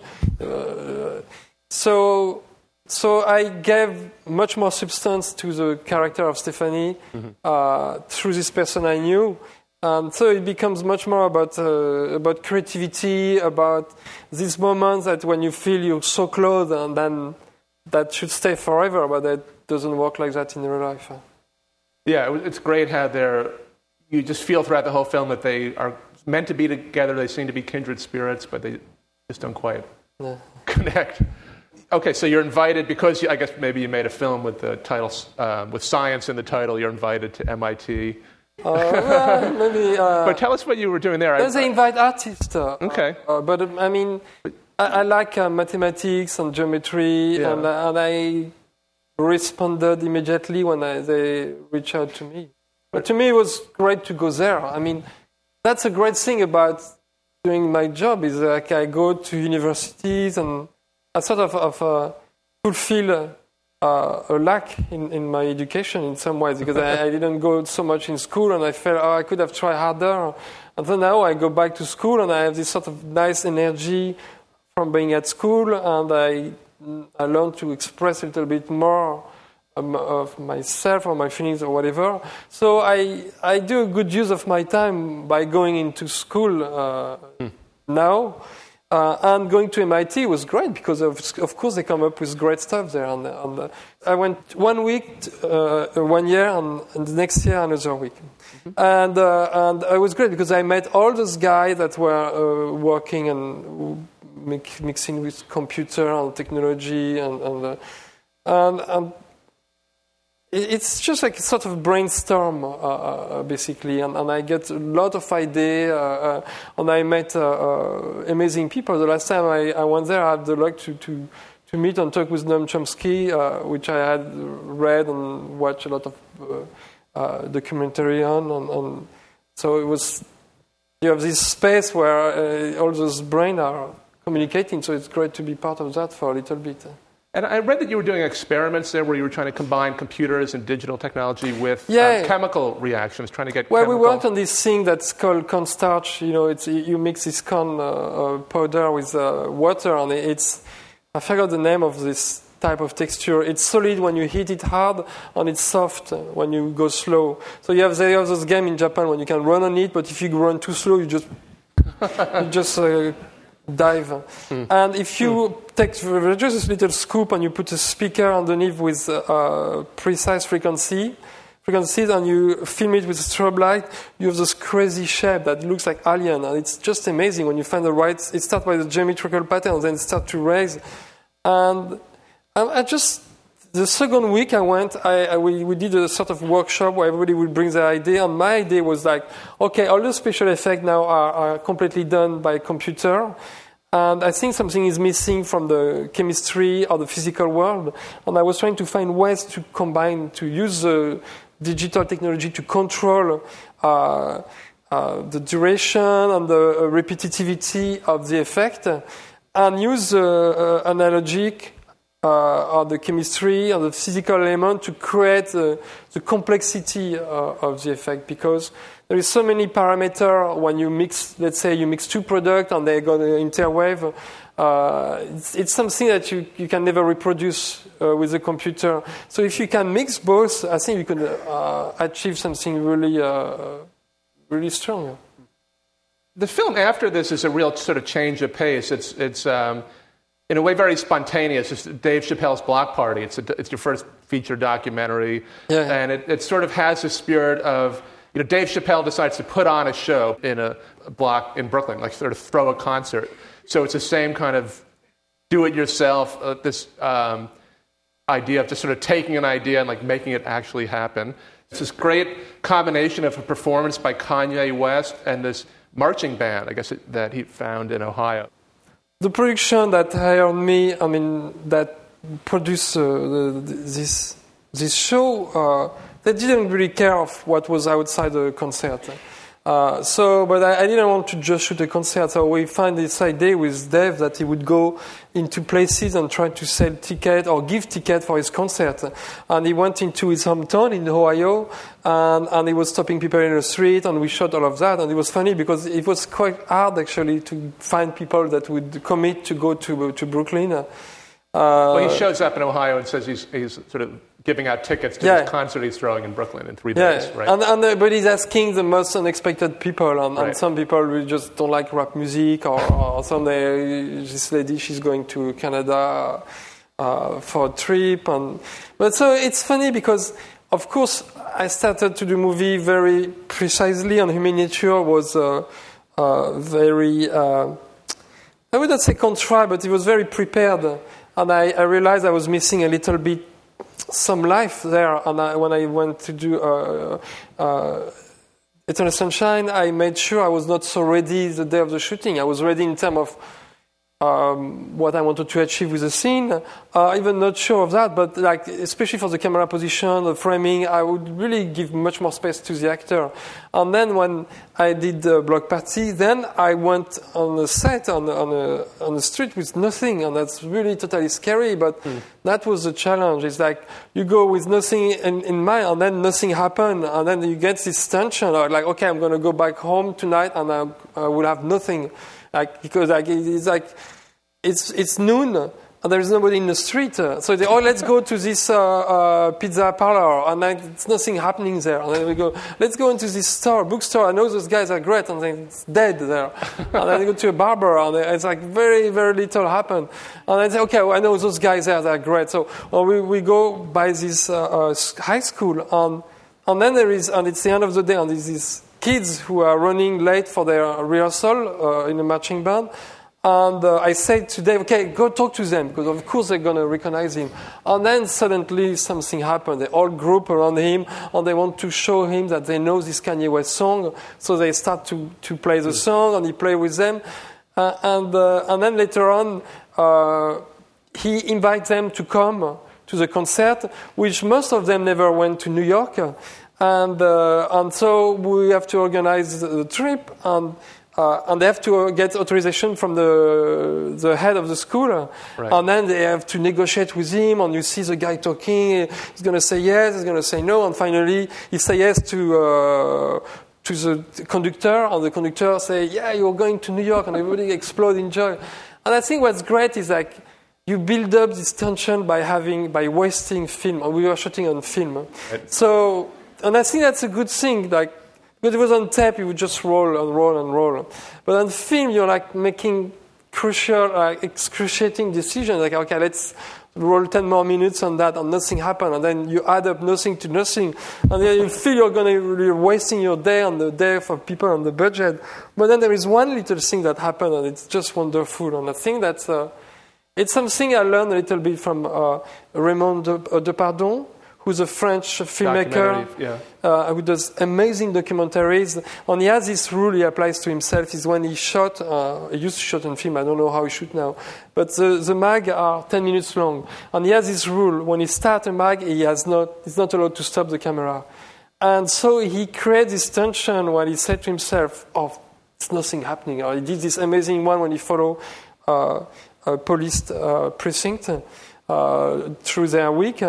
S3: Uh, so... So I gave much more substance to the character of Stephanie mm-hmm. uh, through this person I knew, and so it becomes much more about uh, about creativity, about these moments that when you feel you're so close, and then that should stay forever, but that doesn't work like that in real life.
S2: Yeah, it's great how they're. You just feel throughout the whole film that they are meant to be together. They seem to be kindred spirits, but they just don't quite yeah. connect. Okay, so you're invited, because you, I guess maybe you made a film with the title, uh, with science in the title, you're invited to M I T.
S3: Uh, well, maybe, uh,
S2: but tell us what you were doing there.
S3: They invite artists. Uh,
S2: okay.
S3: Uh, but, um, I mean, I, I like uh, mathematics and geometry, yeah. and, uh, and I responded immediately when I, they reached out to me. But to me, it was great to go there. I mean, that's a great thing about doing my job, is like I go to universities and I sort of, of uh, fulfill uh, a lack in, in my education in some ways, because I, I didn't go so much in school, and I felt, oh, I could have tried harder. And then now I go back to school, and I have this sort of nice energy from being at school, and I I learn to express a little bit more um, of myself or my feelings or whatever. So I I do a good use of my time by going into school uh, mm. now. Uh, and going to M I T was great, because of, of course they come up with great stuff there. And, and uh, I went one week, uh, one year, and, and the next year another week. Mm-hmm. And uh, and it was great because I met all those guys that were uh, working and make, mixing with computer and technology, and and, uh, and and it's just like a sort of brainstorm, uh, uh, basically, and, and I get a lot of ideas, uh, uh, and I met uh, uh, amazing people. The last time I, I went there, I had the luck to, to, to meet and talk with Noam Chomsky, uh, which I had read and watched a lot of uh, uh, documentary on, and, and so it was, you have this space where uh, all those brains are communicating, so it's great to be part of that for a little bit.
S2: And I read that you were doing experiments there where you were trying to combine computers and digital technology with
S3: yeah.
S2: uh, chemical reactions, trying to get
S3: Well,
S2: chemical...
S3: we worked on this thing that's called cornstarch. You know, it's you mix this corn uh, uh, powder with uh, water, and it's... I forgot the name of this type of texture. It's solid when you hit it hard, and it's soft when you go slow. So you have, they have those games in Japan when you can run on it, but if you run too slow, you just... you just... Uh, dive. Mm. And if you mm. take just this little scoop and you put a speaker underneath with a uh, precise frequency, frequencies, and you film it with a strobe light, you have this crazy shape that looks like alien. And it's just amazing when you find the right... It starts by the geometrical pattern and then it starts to raise. And I just... The second week I went, I, I, we, we did a sort of workshop where everybody would bring their idea, and my idea was like, okay, all the special effects now are, are completely done by computer, and I think something is missing from the chemistry or the physical world, and I was trying to find ways to combine, to use the digital technology to control uh, uh, the duration and the repetitivity of the effect, and use uh, uh, analogic Uh, or the chemistry or the physical element to create uh, the complexity uh, of the effect, because there is so many parameters when you mix, let's say you mix two products and they go to interwave. Uh, it's, it's something that you, you can never reproduce uh, with a computer. So if you can mix both, I think you can uh, achieve something really, uh, really strong.
S2: The film after this is a real sort of change of pace. It's, it's um, in a way very spontaneous. It's Dave Chappelle's Block Party. It's, a, it's your first feature documentary.
S3: Yeah.
S2: And it, it sort of has the spirit of, you know, Dave Chappelle decides to put on a show in a block in Brooklyn, like sort of throw a concert. So it's the same kind of do-it-yourself, uh, this um, idea of just sort of taking an idea and like making it actually happen. It's this great combination of a performance by Kanye West and this marching band, I guess, it, that he found in Ohio.
S3: The production that hired me, I mean, that produced uh, the, this this show, uh, they didn't really care of what was outside the concert. Uh, so, but I, I didn't want to just shoot a concert. So we found this idea with Dave that he would go into places and try to sell tickets or give tickets for his concert. And he went into his hometown in Ohio, and, and he was stopping people in the street, and we shot all of that. And it was funny because it was quite hard actually to find people that would commit to go to to Brooklyn. Uh,
S2: well, he shows up in Ohio and says he's he's sort of giving out tickets to
S3: yeah.
S2: this concert he's throwing in Brooklyn in three
S3: yeah.
S2: days, right?
S3: And, and uh, but he's asking the most unexpected people, and,
S2: right.
S3: and some people really just don't like rap music, or, or someday this lady, she's going to Canada uh, for a trip, and but so it's funny because, of course, I started to do movie very precisely, and Human Nature was uh, uh, very, uh, I would not say contrived, but it was very prepared, and I, I realized I was missing a little bit some life there, and I, when I went to do uh, uh, Eternal Sunshine, I made sure I was not so ready the day of the shooting. I was ready in terms of um, what I wanted to achieve with the scene. Uh, even not sure of that, but like especially for the camera position, the framing, I would really give much more space to the actor. And then when I did the Block Party, then I went on a set on on a on the street with nothing, and that's really totally scary. But mm. that was the challenge. It's like you go with nothing in, in mind, and then nothing happened, and then you get this tension. Like, okay, I'm going to go back home tonight, and I, I will have nothing. Like, because like it's like it's it's noon and there is nobody in the street. So they oh let's go to this uh, uh, pizza parlor, and like, it's nothing happening there. And then we go let's go into this store, bookstore. I know those guys are great, and then it's dead there. And then we go to a barber, and it's like very very little happened. And I say okay, well, I know those guys there, they're great. So well, we we go by this uh, uh, high school, and and then there is and it's the end of the day, and there's this kids who are running late for their rehearsal uh, in a marching band, And uh, I said to Dave, okay, go talk to them, because of course they're going to recognize him. And then suddenly something happened. They all group around him, and they want to show him that they know this Kanye West song. So they start to, to play the song, and he play with them. Uh, and, uh, and then later on, uh, he invites them to come to the concert, which most of them never went to New York. And, uh, and so we have to organize the trip, and Uh, and they have to get authorization from the the head of the school. Right. And then they have to negotiate with him, and you see the guy talking. He's going to say yes, he's going to say no, and finally he says yes to uh, to the conductor, and the conductor say, yeah, you're going to New York, and everybody explodes in joy. And I think what's great is like you build up this tension by having by wasting film, and we were shooting on film. Right. So, and I think that's a good thing, like. Because it was on tape, you would just roll and roll and roll. But on film, you're like making crucial, like excruciating decisions. Like, okay, let's roll ten more minutes on that, and nothing happened. And then you add up nothing to nothing. And then you feel you're going to be wasting your day on the day for people on the budget. But then there is one little thing that happened, and it's just wonderful. And I think that's, uh, it's something I learned a little bit from uh, Raymond Depardon, who's a French filmmaker, yeah. uh, who does amazing documentaries. And he has this rule he applies to himself, is when he shot, uh, he used to shoot on film, I don't know how he shoot now, but the, the mag are ten minutes long. And he has this rule, when he starts a mag, he has not, he's not allowed to stop the camera. And so he created this tension when he said to himself, oh, it's nothing happening. Or he did this amazing one when he followed uh, a police uh, precinct uh, through their week.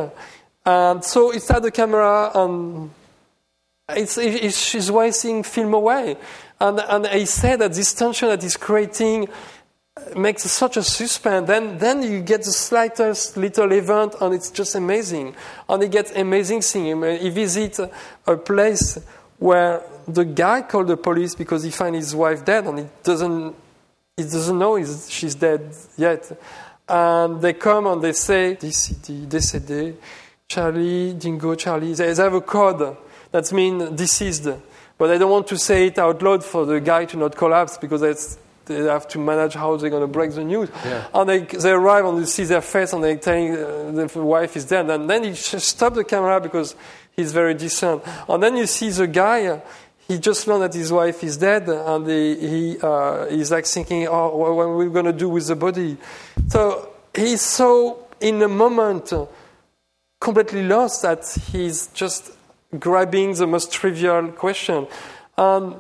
S3: And so he started the camera, and it's, it's, she's wasting film away. And, and he said that this tension that he's creating makes such a suspense. Then, then you get the slightest little event, and it's just amazing. And he gets amazing thing. He visits a place where the guy called the police because he finds his wife dead, and he doesn't, he doesn't know he's, she's dead yet. And they come and they say, décédé. Charlie, Dingo, Charlie. They have a code that means deceased, but they don't want to say it out loud for the guy to not collapse, because it's, they have to manage how they're going to break the news. Yeah. And they, they arrive and you see their face, and they tell uh, the wife is dead. And then he stops the camera because he's very decent. And then you see the guy. He just learned that his wife is dead, and he, he uh, he's like thinking, "Oh, what are we going to do with the body?" So he's so in a moment. Completely lost that he's just grabbing the most trivial question. And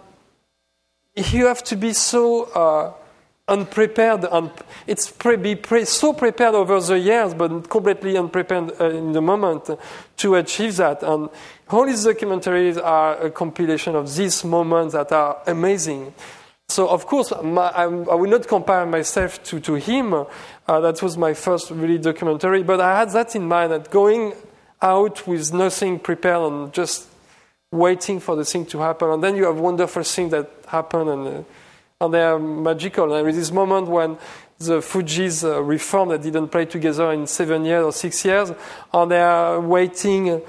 S3: you have to be so uh, unprepared, and it's pre- be pre- so prepared over the years, but completely unprepared uh, in the moment to achieve that. And all these documentaries are a compilation of these moments that are amazing. So, of course, my, I, I will not compare myself to, to him. Uh, that was my first really documentary. But I had that in mind, that going out with nothing prepared and just waiting for the thing to happen. And then you have wonderful things that happen, and, uh, and they are magical. And there is this moment when the Fugees uh, reformed, they didn't play together in seven years or six years, and they are waiting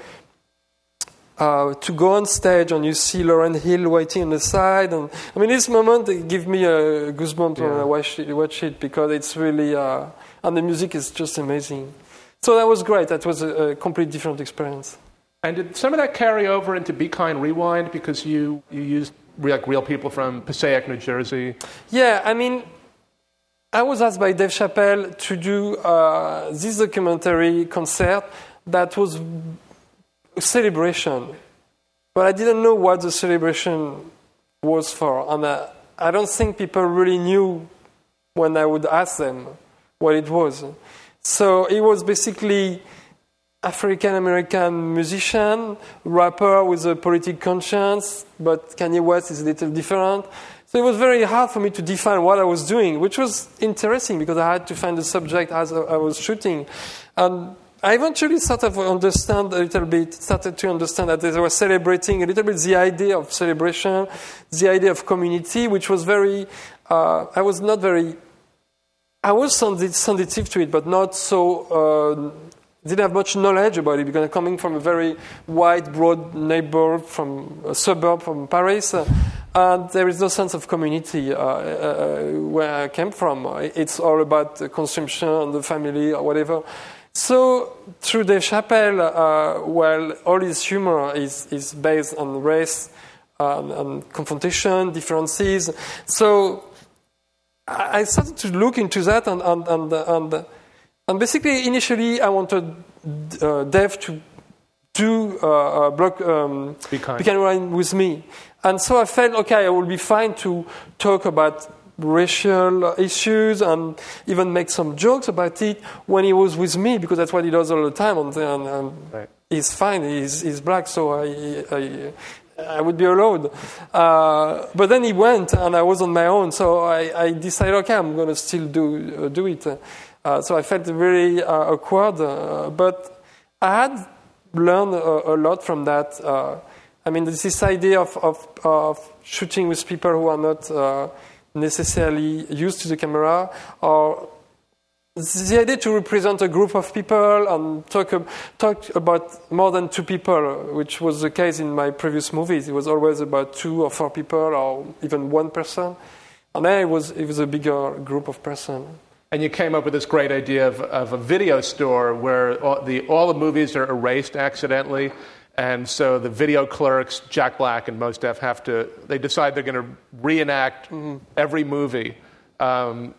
S3: Uh, to go on stage, and you see Lauryn Hill waiting on the side. And I mean, this moment they give me a goosebump yeah. when I watch it, watch it because it's really, uh, and the music is just amazing. So that was great. That was a, a completely different experience.
S2: And did some of that carry over into Be Kind Rewind, because you, you used real, like real people from Passaic, New Jersey?
S3: Yeah, I mean, I was asked by Dave Chappelle to do uh, this documentary concert that was celebration, but I didn't know what the celebration was for, and uh, I don't think people really knew when I would ask them what it was. So it was basically African American musician, rapper with a political conscience, but Kanye West is a little different. So it was very hard for me to define what I was doing, which was interesting because I had to find the subject as I was shooting. And I eventually sort of understand a little bit, started to understand that they were celebrating a little bit the idea of celebration, the idea of community, which was very, uh, I was not very, I was sensitive to it, but not so, uh, didn't have much knowledge about it, because I'm coming from a very wide, broad neighborhood, from a suburb from Paris, uh, And there is no sense of community uh, uh, where I came from. It's all about the consumption and the family or whatever. So through Dave Chappelle, uh, well, all his humor is, is based on race and, and confrontation, differences. So I started to look into that, and and and, and, and basically initially I wanted uh, Dave to do uh, a block um,
S2: Be Kind.
S3: Be Kind Rewind with me. And so I felt, okay, I will be fine to talk about racial issues and even make some jokes about it when he was with me, because that's what he does all the time. And, and, and
S2: right.
S3: He's fine, he's, he's black, so I, I, I would be allowed. Uh, but then he went, and I was on my own, so I, I decided, okay, I'm going to still do uh, do it. Uh, so I felt very uh, awkward, uh, but I had learned a, a lot from that. Uh, I mean, this, this idea of, of, of shooting with people who are not uh, necessarily used to the camera, or the idea to represent a group of people and talk talk about more than two people, which was the case in my previous movies. It was always about two or four people, or even one person, and then it was it was a bigger group of person.
S2: And you came up with this great idea of, of a video store where all the all the movies are erased accidentally. And so the video clerks, Jack Black and Mos Def, have to, they decide they're going to reenact mm-hmm. every movie. Um,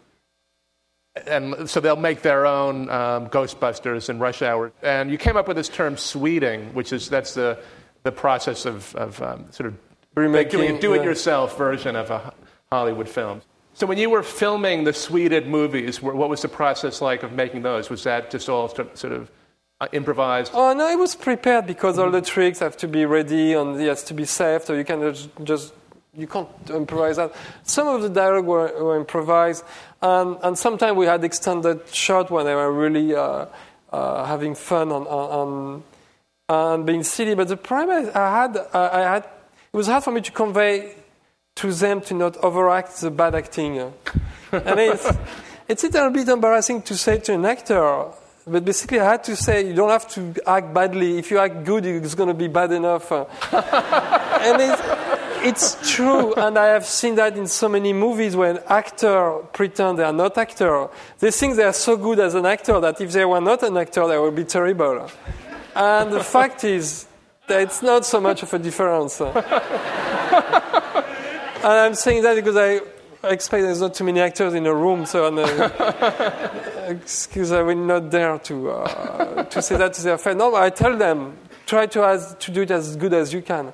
S2: and so they'll make their own um, Ghostbusters and Rush Hour. And you came up with this term sweeting, which is, that's the, the process of, of um, sort of
S3: Remaking,
S2: doing a do-it-yourself
S3: yeah.
S2: version of a Hollywood film. So when you were filming the sweeted movies, what was the process like of making those? Was that just all sort of Uh, improvised?
S3: Oh, no, I was prepared because mm-hmm. all the tricks have to be ready and it has to be saved, so you can just, just you can't improvise that. Some of the dialogue were, were improvised, and, and sometimes we had extended shots when they were really uh, uh, having fun and, and, and being silly. But the problem I had, uh, I had, it was hard for me to convey to them to not overact the bad acting. And it's, it's a little bit embarrassing to say to an actor. But basically, I had to say, you don't have to act badly. If you act good, it's going to be bad enough. And it's, it's true, and I have seen that in so many movies when actors pretend they are not actors. They think they are so good as an actor that if they were not an actor, they would be terrible. And the fact is that it's not so much of a difference. And I'm saying that because I... I expect there's not too many actors in a room, so uh, excuse I will not dare to uh, to say that to their friends. No, I tell them try to as, to do it as good as you can.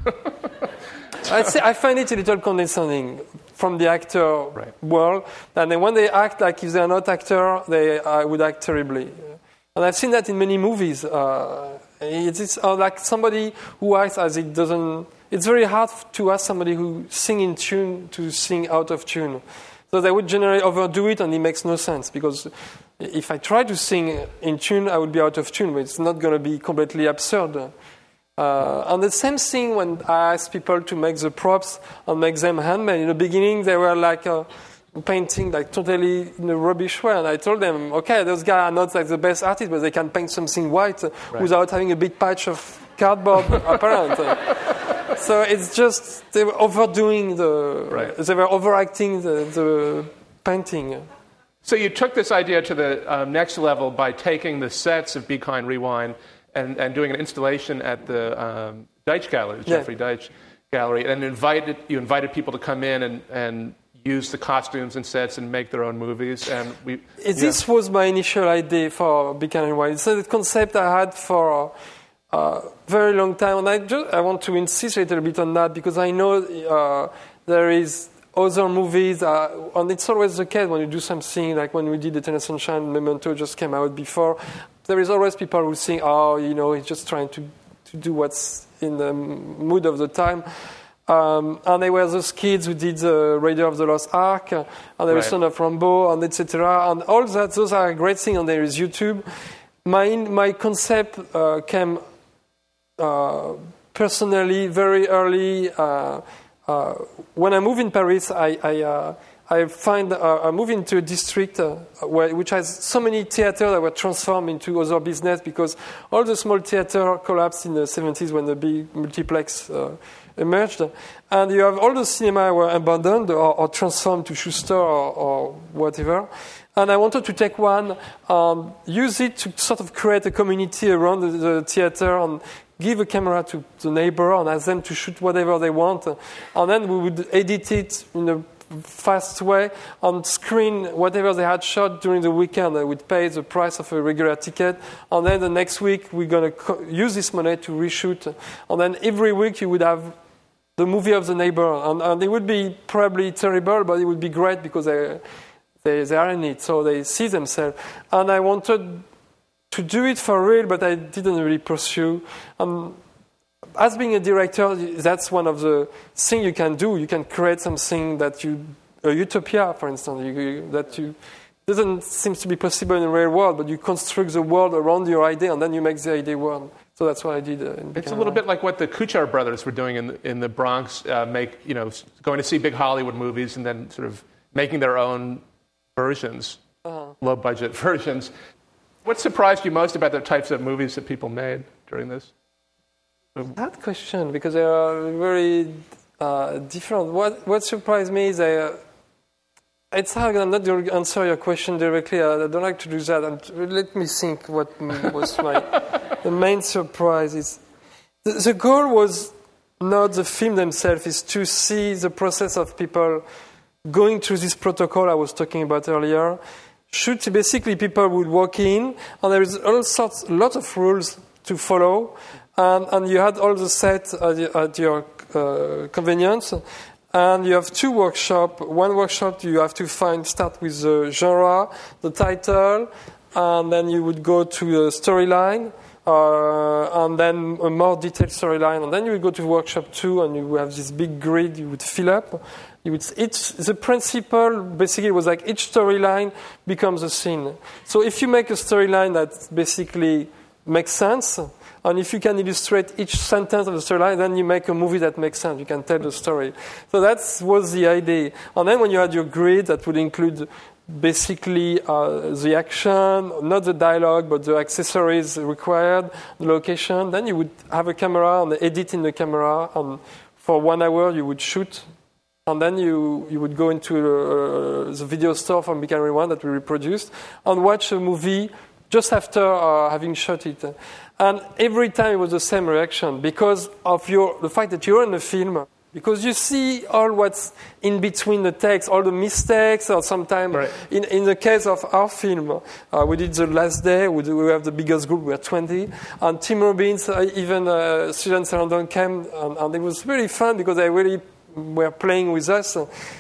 S3: I say I find it a little condescending from the actor
S2: right. world,
S3: and then when they act like if they are not actor, they uh, would act terribly. And I've seen that in many movies. Uh, it's uh, like somebody who acts as it doesn't. It's very hard to ask somebody who sing in tune to sing out of tune. So they would generally overdo it, and it makes no sense, because if I try to sing in tune, I would be out of tune, but it's not going to be completely absurd. Uh, and the same thing when I ask people to make the props and make them handmade. In the beginning, they were like uh, painting like totally in a rubbish way, and I told them, okay, those guys are not like the best artists, but they can paint something white right. without having a big patch of cardboard apparent. So it's just they were overdoing the,
S2: right.
S3: they were overacting the, the painting.
S2: So you took this idea to the um, next level by taking the sets of Be Kind Rewind and, and doing an installation at the um, Deitch Gallery, the
S3: yeah.
S2: Jeffrey Deitch Gallery, and invited you invited people to come in and, and use the costumes and sets and make their own movies. And we
S3: this
S2: yeah.
S3: was my initial idea for Be Kind Rewind. It's a concept I had for. Uh, very long time, and I just I want to insist a little bit on that because I know uh, there is other movies, uh, and it's always the case when you do something like when we did Eternal Sunshine, Memento just came out before. There is always people who think, oh, you know, he's just trying to to do what's in the mood of the time. Um, and there were those kids who did the Raider of the Lost Ark, and there was right. Son of Rambo, and et cetera. And all that, those are great things, and there is YouTube. My my concept uh, came. Uh, personally, very early, uh, uh, when I moved in Paris, I I, uh, I find uh, I moved into a district uh, where, which has so many theaters that were transformed into other business because all the small theaters collapsed in the seventies when the big multiplex uh, emerged. And you have all the cinema were abandoned or, or transformed to Schuster or, or whatever. And I wanted to take one, um, use it to sort of create a community around the, the theater and give a camera to the neighbor and ask them to shoot whatever they want. And then we would edit it in a fast way on screen whatever they had shot during the weekend. They would pay the price of a regular ticket. And then the next week we're going to co- use this money to reshoot. And then every week you would have the movie of the neighbor. And, and it would be probably terrible, but it would be great because they... They, they are in it, so they see themselves. And I wanted to do it for real, but I didn't really pursue. Um, as being a director, that's one of the things you can do. You can create something that you, a utopia, for instance, you, you, that you doesn't seem to be possible in the real world, but you construct the world around your idea, and then you make the idea work. So that's what I did. Uh, in
S2: it's a little bit like what the Kuchar brothers were doing in the, in the Bronx, uh, make you know, going to see big Hollywood movies and then sort of making their own versions, uh-huh. low-budget versions. What surprised you most about the types of movies that people made during this?
S3: That question, because they are very uh, different. What what surprised me is I, uh, it's hard. I'm not going to answer your question directly. I, I don't like to do that. And let me think. What was my the main surprise is the, the goal was not the film themselves. Is to see the process of people going through this protocol I was talking about earlier. Should basically people would walk in, and there is all sorts, a lot of rules to follow, and, and you had all the set at, at your uh, convenience, and you have two workshops. One workshop you have to find start with the genre, the title, and then you would go to the storyline, uh, and then a more detailed storyline, and then you would go to workshop two, and you have this big grid you would fill up. You would, each, the principle basically was like each storyline becomes a scene. So if you make a storyline that basically makes sense, and if you can illustrate each sentence of the storyline, then you make a movie that makes sense. You can tell the story. So that was the idea. And then when you had your grid, that would include basically uh, the action, not the dialogue, but the accessories required, the location. Then you would have a camera and edit in the camera, and for one hour you would shoot. And then you, you would go into uh, the video store from Big Camera One that we reproduced and watch a movie just after uh, having shot it. And every time it was the same reaction because of your the fact that you're in a film. Because you see all what's in between the text, all the mistakes, or sometimes, right. in, in the case of our film, uh, we did The Last Day, we, do, we have the biggest group, we are twenty, and Tim Robbins, uh, even uh, Susan Sarandon came, and, and it was really fun because they really were playing with us.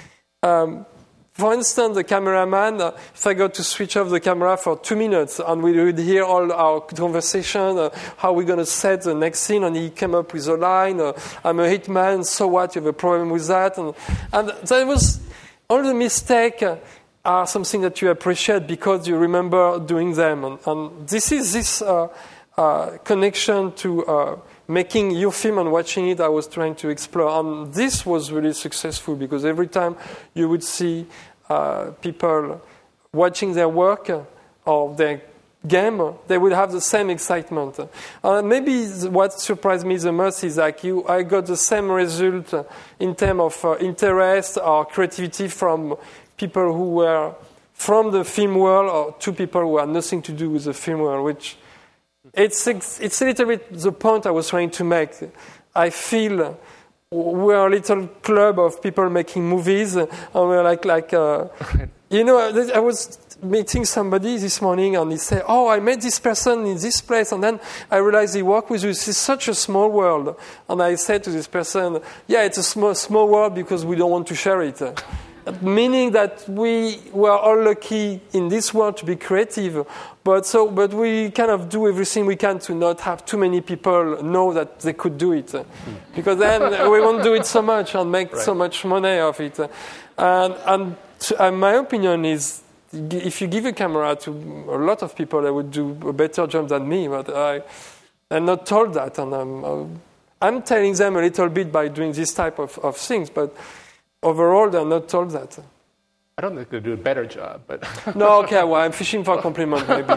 S3: Um, for instance, the cameraman, uh, if I got to switch off the camera for two minutes and we would hear all our conversation, uh, how we're going to set the next scene, and he came up with a line, uh, I'm a hitman, so what, you have a problem with that? And, and there was, all the mistakes are something that you appreciate because you remember doing them. And, and this is this uh, uh, connection to uh, making your film and watching it, I was trying to explore. And this was really successful because every time you would see uh, people watching their work or their game, they would have the same excitement. Uh, maybe what surprised me the most is like you, I got the same result in terms of uh, interest or creativity from people who were from the film world or to people who had nothing to do with the film world, which It's it's a little bit the point I was trying to make. I feel we're a little club of people making movies, and we're like like uh, you know. I was meeting somebody this morning, and he said, "Oh, I met this person in this place," and then I realized he worked with you. This is such a small world, and I said to this person, "Yeah, it's a small small world because we don't want to share it." Meaning that we were all lucky in this world to be creative, but so but we kind of do everything we can to not have too many people know that they could do it, because then we won't do it so much and make right. so much money of it. And, and, to, and my opinion is, if you give a camera to a lot of people, they would do a better job than me. But I, I'm not told that, and I'm, I'm telling them a little bit by doing this type of, of things, but. Overall, they're not told that.
S2: I don't think they do a better job, but...
S3: No, okay, well, I'm fishing for a compliment, maybe.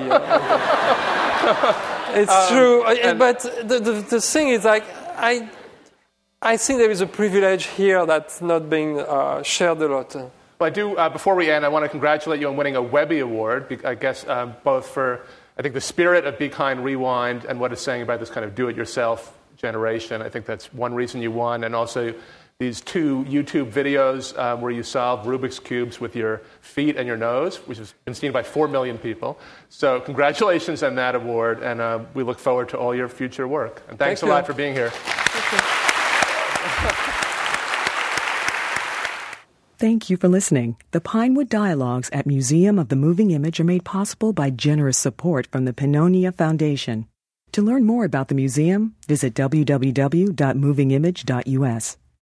S3: It's um, true, and, but the, the the thing is, like, I I think there is a privilege here that's not being uh, shared a lot.
S2: Well, I do, uh, before we end, I want to congratulate you on winning a Webby Award, I guess, um, both for, I think, the spirit of Be Kind Rewind and what it's saying about this kind of do-it-yourself generation. I think that's one reason you won, and also these two YouTube videos uh, where you solve Rubik's Cubes with your feet and your nose, which has been seen by four million people. So congratulations on that award, and uh, we look forward to all your future work. And thanks
S3: Thank
S2: a
S3: you.
S2: lot for being here.
S1: Thank you for listening. The Pinewood Dialogues at Museum of the Moving Image are made possible by generous support from the Pannonia Foundation. To learn more about the museum, visit w w w dot moving image dot u s.